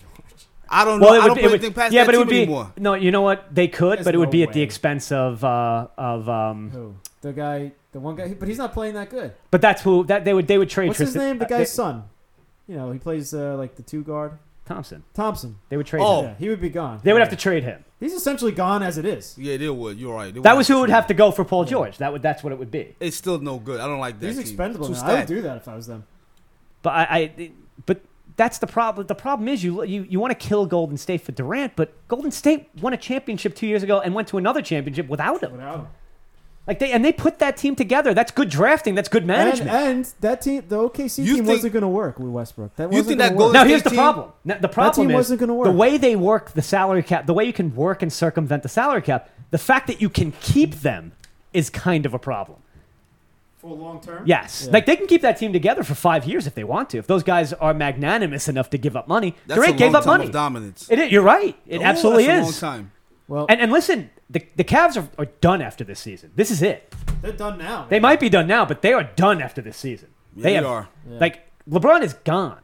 I don't know. well, it I would, don't it put would, anything past yeah, that but it team would be anymore. no. You know what? They could, There's but it would no be at the way. expense of uh, of. Um, Who? The guy, the one guy, but he's not playing that good. but that's who that they would they would trade. What's his Tristan, name? The uh, guy's they- son. You know, he plays uh, like the two guard. Thompson. Thompson. They would trade Oh. him. Yeah, he would be gone. They would have to trade him. He's essentially gone as it is. Yeah, they would. You're right. They That would was who would trade. have to go for Paul George. That would that's what it would be. It's still no good. I don't like that. He's team. expendable Too now. I would stacked. do that if I was them. But I, I but that's the problem. The problem is you you you want to kill Golden State for Durant, but Golden State won a championship two years ago and went to another championship without him. Without him. Like they and they put that team together. That's good drafting. That's good And, management. and that team, the O K C You team think- wasn't going to work with Westbrook. That You wasn't think gonna that work. Golden now State here's the team- problem. Now, the problem team is wasn't gonna work. the way they work the salary cap, the way you can work and circumvent the salary cap. The fact that you can keep them is kind of a problem. For long term? Yes, Yeah. like they can keep that team together for five years if they want to. If those guys are magnanimous enough to give up money, That's Durant a gave long up time money. of dominance. It is, you're right. It Oh, absolutely that's is. a long time. Well, And and listen, the the Cavs are, are done after this season. This is it. they're done now. They might be done now, but they are done after this season. Yeah, they they have, are. Yeah. Like LeBron is gone.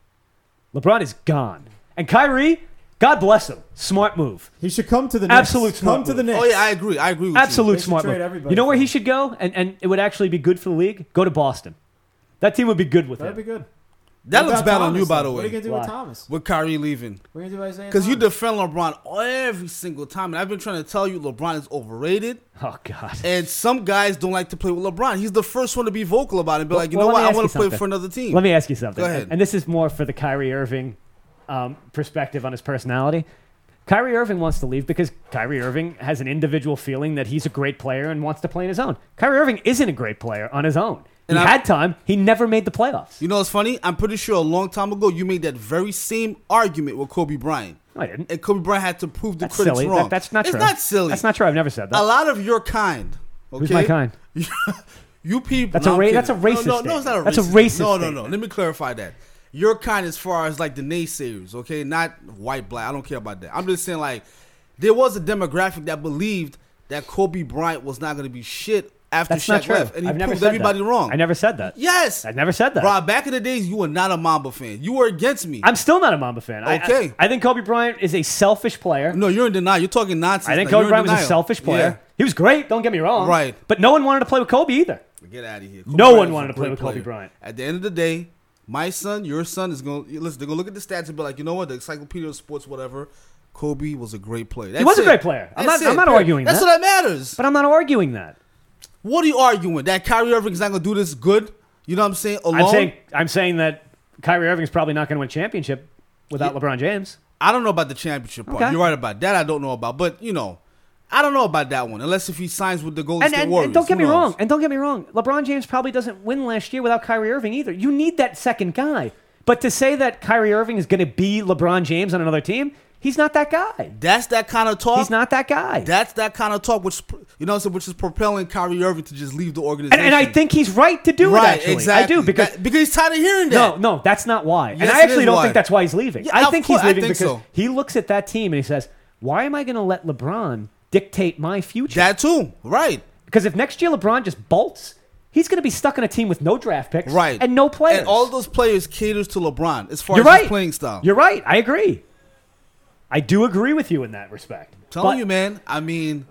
LeBron is gone, and Kyrie, God bless him, smart move, He should come to the Knicks. Absolute smart Come to the move. Knicks. Oh yeah, I agree. I agree with absolute They should smart trade move. everybody You know where for he him. should go, and and it would actually be good for the league. Go to Boston. That team would be good with That'd him. be good. you. That What looks about bad on Thomas, you, by though? the What are you way, going to do Why? with Thomas? with Kyrie leaving. What are you going to do with Isaiah Because you Thomas? defend LeBron every single time, and I've been trying to tell you LeBron is overrated, Oh God. and some guys don't like to play with LeBron. He's the first one to be vocal about it, and be Well- like, you well, know let what, me I ask want you to play something. for another team. Let me ask you something. Go ahead. And, and this is more for the Kyrie Irving um, perspective on his personality. Kyrie Irving wants to leave because Kyrie Irving has an individual feeling that he's a great player and wants to play on his own. Kyrie Irving isn't a great player on his own. He And I- had time. He never made the playoffs. You know what's funny? I'm pretty sure a long time ago you made that very same argument with Kobe Bryant. No, I didn't. And Kobe Bryant had to prove the That's critics silly. wrong. That, that's not it's true. not silly. That's not true. I've never said that. A lot of your kind. Okay? Who's my kind? You people. That's a no, I'm ra- kidding. that's a racist No, no, no, it's not a statement. That's a racist. racist No, no, no. statement. Let me clarify that. Your kind, as far as like the naysayers, okay, not white, black. I don't care about that. I'm just saying like there was a demographic that believed that Kobe Bryant was not going to be shit after That's Shaq not true. left, and he I've never proved said everybody that. wrong. I never said that. Yes, I never said that. Bro, back in the days, you were not a Mamba fan. You were against me. I'm still not a Mamba fan. I- Okay. I, I think Kobe Bryant is a selfish player. no, you're in denial. You're talking nonsense. I think now. Kobe You're in Bryant was a denial. selfish player. Yeah. He was great. Don't get me wrong. Right. But no one wanted to play with Kobe either. Get out of here. No Kobe one Bryant was wanted a to play great with Kobe player. Bryant. At the end of the day, My son, your son is going to listen. They're going to look at the stats and be like, you know what? The Encyclopedia of Sports, whatever. Kobe was a great player. That's he was it. a great player. I'm That's not. I'm it. not arguing That's that. what that matters. But I'm not arguing that. What are you arguing? That Kyrie Irving's not going to do this good? You know what I'm saying? Alone? I'm saying. I'm saying that Kyrie Irving's probably not going to win a championship without Yeah. LeBron James. I don't know about the championship part. Okay. You're right about that. I don't know about. But, you know, I don't know about that one. Unless if he signs with the Golden And, State and, Warriors. and don't get Who me knows? wrong. And don't get me wrong. LeBron James probably doesn't win last year without Kyrie Irving either. You need that second guy. But to say that Kyrie Irving is going to be LeBron James on another team, he's not that guy. That's that kind of talk. He's not that guy. That's that kind of talk, which you know, which is propelling Kyrie Irving to just leave the organization. And, and I think he's right to do right, it, actually. exactly. I do, because... That- because he's tired of hearing No, that. no, that's not why. Yes, and I it actually is don't why. think that's why he's leaving. Yeah, I of think course- he's I leaving think because so. he looks at that team and he says, why am I going to let LeBron dictate my future? That too, right? Because if next year LeBron just bolts, he's going to be stuck on a team with no draft picks Right. and no players. And all those players caters to LeBron as far You're as right. his playing style. You're right. I agree. I do agree with you in that respect. telling but, you, man. I mean,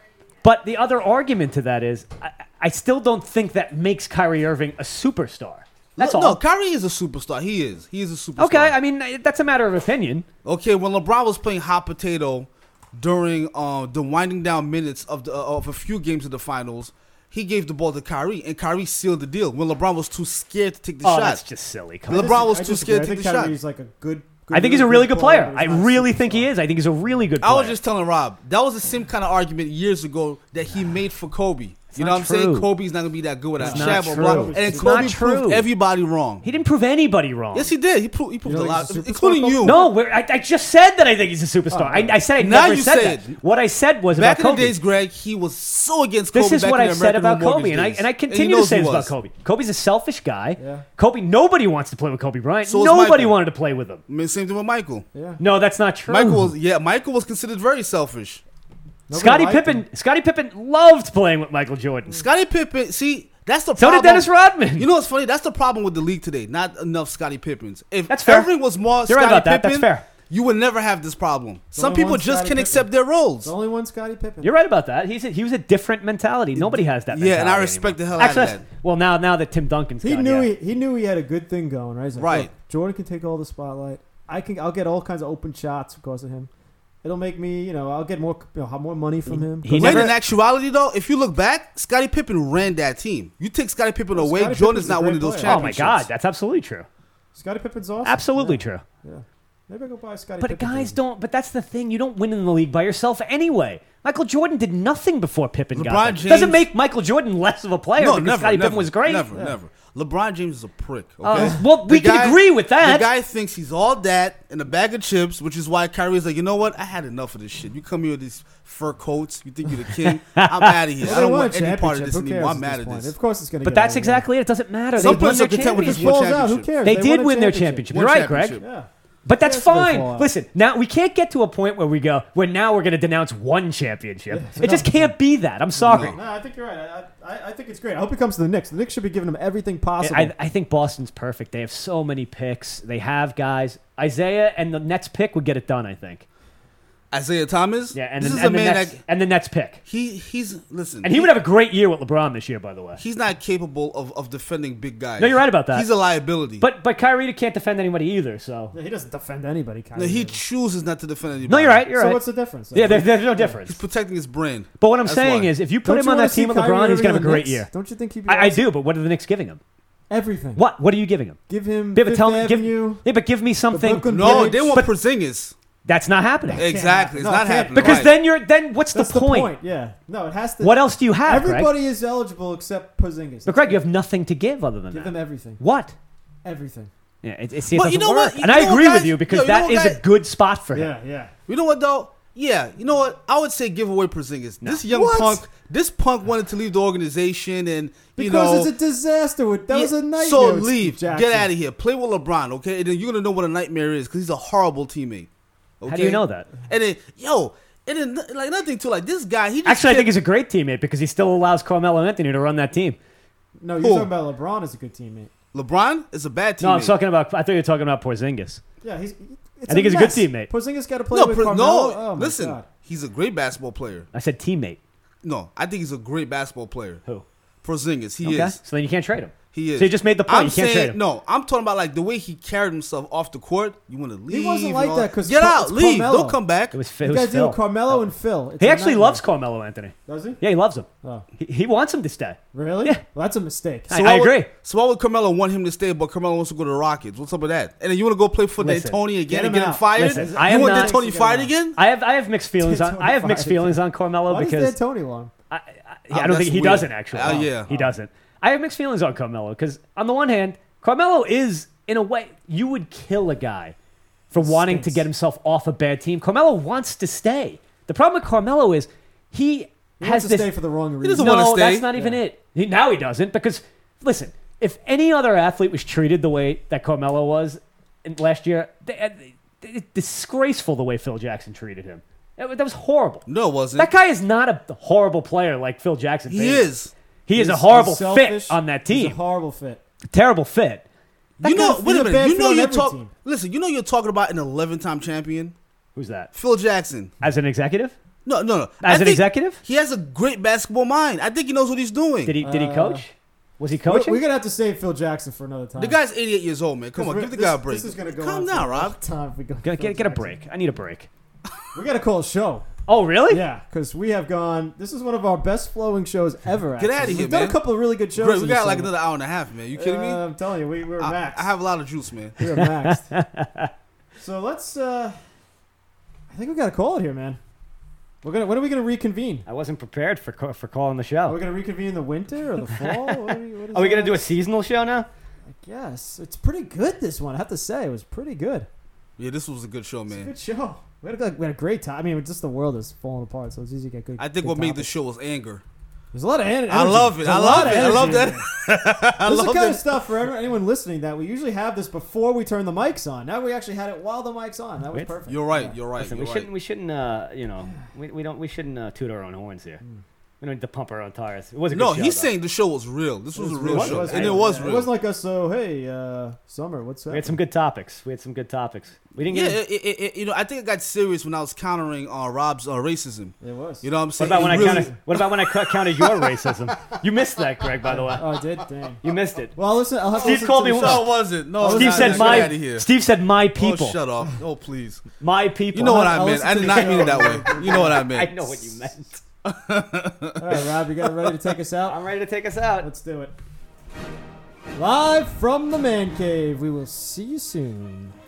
But the other argument to that is, I, I still don't think that makes Kyrie Irving a superstar. That's no, all. no, Kyrie is a superstar. He is. He is a superstar. Okay, I mean, that's a matter of opinion. Okay, when LeBron was playing hot potato during uh, the winding down minutes of the uh, of a few games of the finals, he gave the ball to Kyrie, and Kyrie sealed the deal when LeBron was too scared to take the Oh, shot. that's just silly. Come Le- on. LeBron was I too disagree. scared to I take think the shot. Kyrie's like a good. good I think he's a really good player. but I he's not a really think he superstar. is. I think he's a really good player. I was just telling Rob that was the same kind of argument years ago that he made for Kobe. You know not what I'm saying? true. Kobe's not gonna be that good without It's not Shaq true. or LeBron. And then It's Kobe not true. proved everybody wrong. He didn't prove anybody wrong. Yes, he did. He proved, he proved You a don't lot, think he's a superstar, including Kobe? you. No, we're, I, I just said that I think he's a superstar. I, I said I Now never you said said that. it. What I said was Back about in the Kobe. days, Greg, he was so against Kobe. This is back what in I the said American about Home Kobe, Mortgage and I days. and I he continue to knows say he this about was. Kobe. Kobe's a selfish guy. Yeah. Kobe, nobody wants to play with Kobe Bryant. So is Nobody Michael. wanted to play with him. I mean, same thing with Michael. Yeah. No, that's not true. Michael was yeah. Michael was considered very selfish. Nobody Scottie liked Pippen. him. Scottie Pippen loved playing with Michael Jordan. Scottie Pippen. See, that's the So problem. did Dennis Rodman. You know what's funny? That's the problem with the league today. Not enough Scottie Pippens. If That's fair. everything was more You're right Scottie about that. Pippen, That's fair. you would never have this problem. Some only people one just Scottie can Pippen. accept their roles. There's only one Scottie Pippen. You're right about that. He's a, he was a different mentality. Nobody has that. Yeah, and I mentality respect anymore. the hell out of Actually, that. Well, now now that Tim Duncan's He gone, knew yeah. he he knew he had a good thing going, right? He's like, Right. "Look, Jordan can take all the spotlight. I can. I'll get all kinds of open shots because of him. It'll make me, you know, I'll get more, you know, have more money from him. he When never- in actuality, though, if you look back, Scottie Pippen ran that team. You take Scottie Pippen Well, away, Scottie Jordan's Pippen's a not great winning those player. Oh my championships. God, that's absolutely true. Scottie Pippen's awesome. Absolutely Yeah. true. Yeah. Maybe I go buy a Scottie But Pippen. guys jersey. don't. But that's the thing. You don't win in the league by yourself anyway. Michael Jordan did nothing before Pippen got LeBron there. James- Doesn't make Michael Jordan less of a player No, because never, Scottie never, Pippen was great. Never, Yeah. never. LeBron James is a prick. Okay? Uh, well, we The can agree with that. The guy thinks he's all that in a bag of chips, which is why Kyrie's like, you know what? I had enough of this shit. You come here with these fur coats. You think you're the king? I'm out of here. Well, I they don't won want a any part of championship. this Who anymore. cares I'm mad at point? this. Of course, it's going to. But that's exactly it. It doesn't matter. Some They won players their are content with championship. just He one falls out. Who championship. cares? They won did a win their championship. championship. One You're right, Greg. championship. Yeah. But that's Yes, they fine. fall out. Listen, now we can't get to a point where we go, where now we're going to denounce one championship. Yeah, it just no. can't be that. I'm sorry. No, I think you're right. I, I, I think it's great. I hope he comes to the Knicks. The Knicks should be giving him everything possible. I, I think Boston's perfect. They have so many picks. They have guys. Isaiah and the Nets pick would get it done, I think. Isaiah Thomas. Yeah, and, this the, is a and, the man Nets, that and the Nets pick. he he's listen. And he would have a great year with LeBron this year, by the way. He's not capable of, of defending big guys. No, you're right about that. He's a liability. But but Kyrie can't defend anybody either, so. Yeah, he doesn't defend anybody. Kyrie. no, he chooses not to defend anybody. No, you're right. You're so right. what's the difference? Yeah, there, there's no difference. He's protecting his brand. But what I'm That's saying why. is, if you put Don't him you on wanna that team see with Kyrie LeBron, he's Irving going to have on a the great Knicks? year. Don't you think he'd be I, I awesome? do, but what are the Knicks giving him? Everything. What? What are you giving him? Give him Yeah, but Fifth tell me, give, Avenue. yeah, but give me something. Brooklyn No, Bridge. they want But- Porzingis. That's not happening. Exactly, it's No, it not can't happening. Because right. then you're then what's That's the point? Yeah. No, it has to. What else do you have, Greg? Everybody is eligible except Porzingis. But Greg, you have nothing to give other than Give that. them everything. What? Everything. Yeah, it, it, see, it But doesn't you know work. what? You And I know what, agree guys? with you because Yo, you know that what, is guys? a good spot for him. Yeah, yeah. You know what though? Yeah, you know what? I would say give away Porzingis. This young What? punk, this punk wanted to leave the organization, and you Because know, it's a disaster. With, that was Yeah, a nightmare. So with leave, Steve Jackson. get out of here, play with LeBron, okay? And then you're gonna know what a nightmare is because he's a horrible teammate. Okay? How do you know that? And then, yo, and then like nothing too like this guy. He just Actually, I kept- think he's a great teammate because he still allows Carmelo Anthony to run that team. No, you're Who? talking about LeBron as a good teammate. LeBron is a bad teammate. No, I'm talking about. I thought you were talking about Porzingis. Yeah, he's. It's I think he's a good mess. teammate. Porzingis got to play no, with Por- Carmelo. no. Oh, my listen, God. he's a great basketball player. I said teammate. No, I think he's a great basketball player. Who? Porzingis, he Okay, is. so then you can't trade him. He is. So you just made the point. I'm You can't saying, trade him. No, I'm talking about like the way he carried himself off the court. You want to leave? He wasn't and like all that 'cause get Car- out, it's leave, Carmelo. don't come back. It was, it You was guys Phil. do Carmelo and Phil. It's He a actually nightmare. loves Carmelo Anthony. Does he? Yeah, he loves him. Oh, He, he wants him to stay. really? Yeah. Well, that's a mistake. I- why would- agree. So why would Carmelo want him to stay, but Carmelo wants to go to the Rockets? What's up with that? And then you want to go play for Listen, D'Antoni again get and him get him out. fired? Listen, I you am want not- D'Antoni Get him fired out. again? I have I have mixed feelings on I have mixed D'Antoni feelings on Carmelo Why because does D'Antoni want him? I, I, Oh, I don't that's think he weird. doesn't actually. Oh, yeah. He doesn't. I have mixed feelings on Carmelo because on the one hand, Carmelo is in a way you would kill a guy for wanting to Stinks. get himself off a bad team. Carmelo wants to stay. The problem with Carmelo is he, He has wants to this. stay for the wrong reason. doesn't no, wanna stay. that's not even Yeah. it. He, now he doesn't because listen, if any other athlete was treated the way that Carmelo was in, last year, they, they, disgraceful the way Phil Jackson treated him. That, that was horrible. No, it wasn't. That guy is not a horrible player like Phil Jackson. he thinks. is. He is a He's- horrible he's selfish. fit on that He's a team. horrible fit. Terrible fit. You know, guy's- wait he's a a minute. bad You fit know on you're every talking. team. Listen, you know you're talking about an eleven-time champion, Who's that? Phil Jackson. As an executive? No, no, no. As I an think executive? he has a great basketball mind. I think he knows what he's doing. Did he did he Uh, coach? Was he We're, coaching? we're gonna have to save Phil Jackson for another time. The guy's eighty-eight years old, man. Come on, give the this, guy a break. This is gonna go Calm on down, for a Rob. long Time if we go Get, Phil get, get a Jackson. break. I need a break. We gotta call a show. Oh, really? Yeah, because we have gone. This is one of our best flowing shows ever. Get actually. outta here, We've done man. a couple of really good shows. Great, we in got this like summer. another hour and a half, man. You kidding me? Uh, I'm telling you, we, we were I, maxed. I have a lot of juice, man. we were maxed. So let's. uh I think we gotta call it here, man. We're gonna. When are we gonna reconvene? I wasn't prepared for ca- for calling the Are we show. gonna reconvene in the winter or the fall? What are we, what is Are we going that? to do a seasonal show now? I guess it's pretty good. This one, I have to say, it was pretty good. Yeah, this was a good show, It's a man. good show. We had, a, we had a great time. I mean, just the world is falling apart, so it's easy to get good. I think good what made the topics. show was anger. There's a lot of energy. I love it. There's a I lot love of it. I energy love in that. there. I This is the love kind of that. stuff for everyone- anyone listening that we usually have this before we turn the mics on. Now we actually had it while the mics on. That was Wait. perfect. You're right. Yeah. You're right. Listen, You're we right. shouldn't we shouldn't uh, you know, we, we don't we shouldn't uh, toot our own horns here. We don't need to pump our own tires. It was a good No, show, he's though. saying the show was real. This It was, a was real real. show, It was and real. it was Yeah. real. It wasn't like us. So hey, uh, Summer, what's up? We had some good topics. We had some good topics. We didn't Yeah, get. it, it, it, you know, I think it got serious when I was countering uh, Rob's uh, racism. It was. You know what I'm What saying? about when It I really- counted? What about when I cu- counted your racism? You missed that, Greg. By the way, Oh, I did. Dang. you missed it. Well, listen. I'll have to Steve listen called to me- the show. No, it wasn't. No, Oh, Steve no, said no, my. Get out of here. Steve said my people. Oh, shut up. Oh, please. My people. You know what I I'll meant. listen I to did the not show. mean it that way. You know what I meant. I know what you meant. All right, Rob, you got ready to take us out? I'm ready to take us out. Let's do it. Live from the man cave. We will see you soon.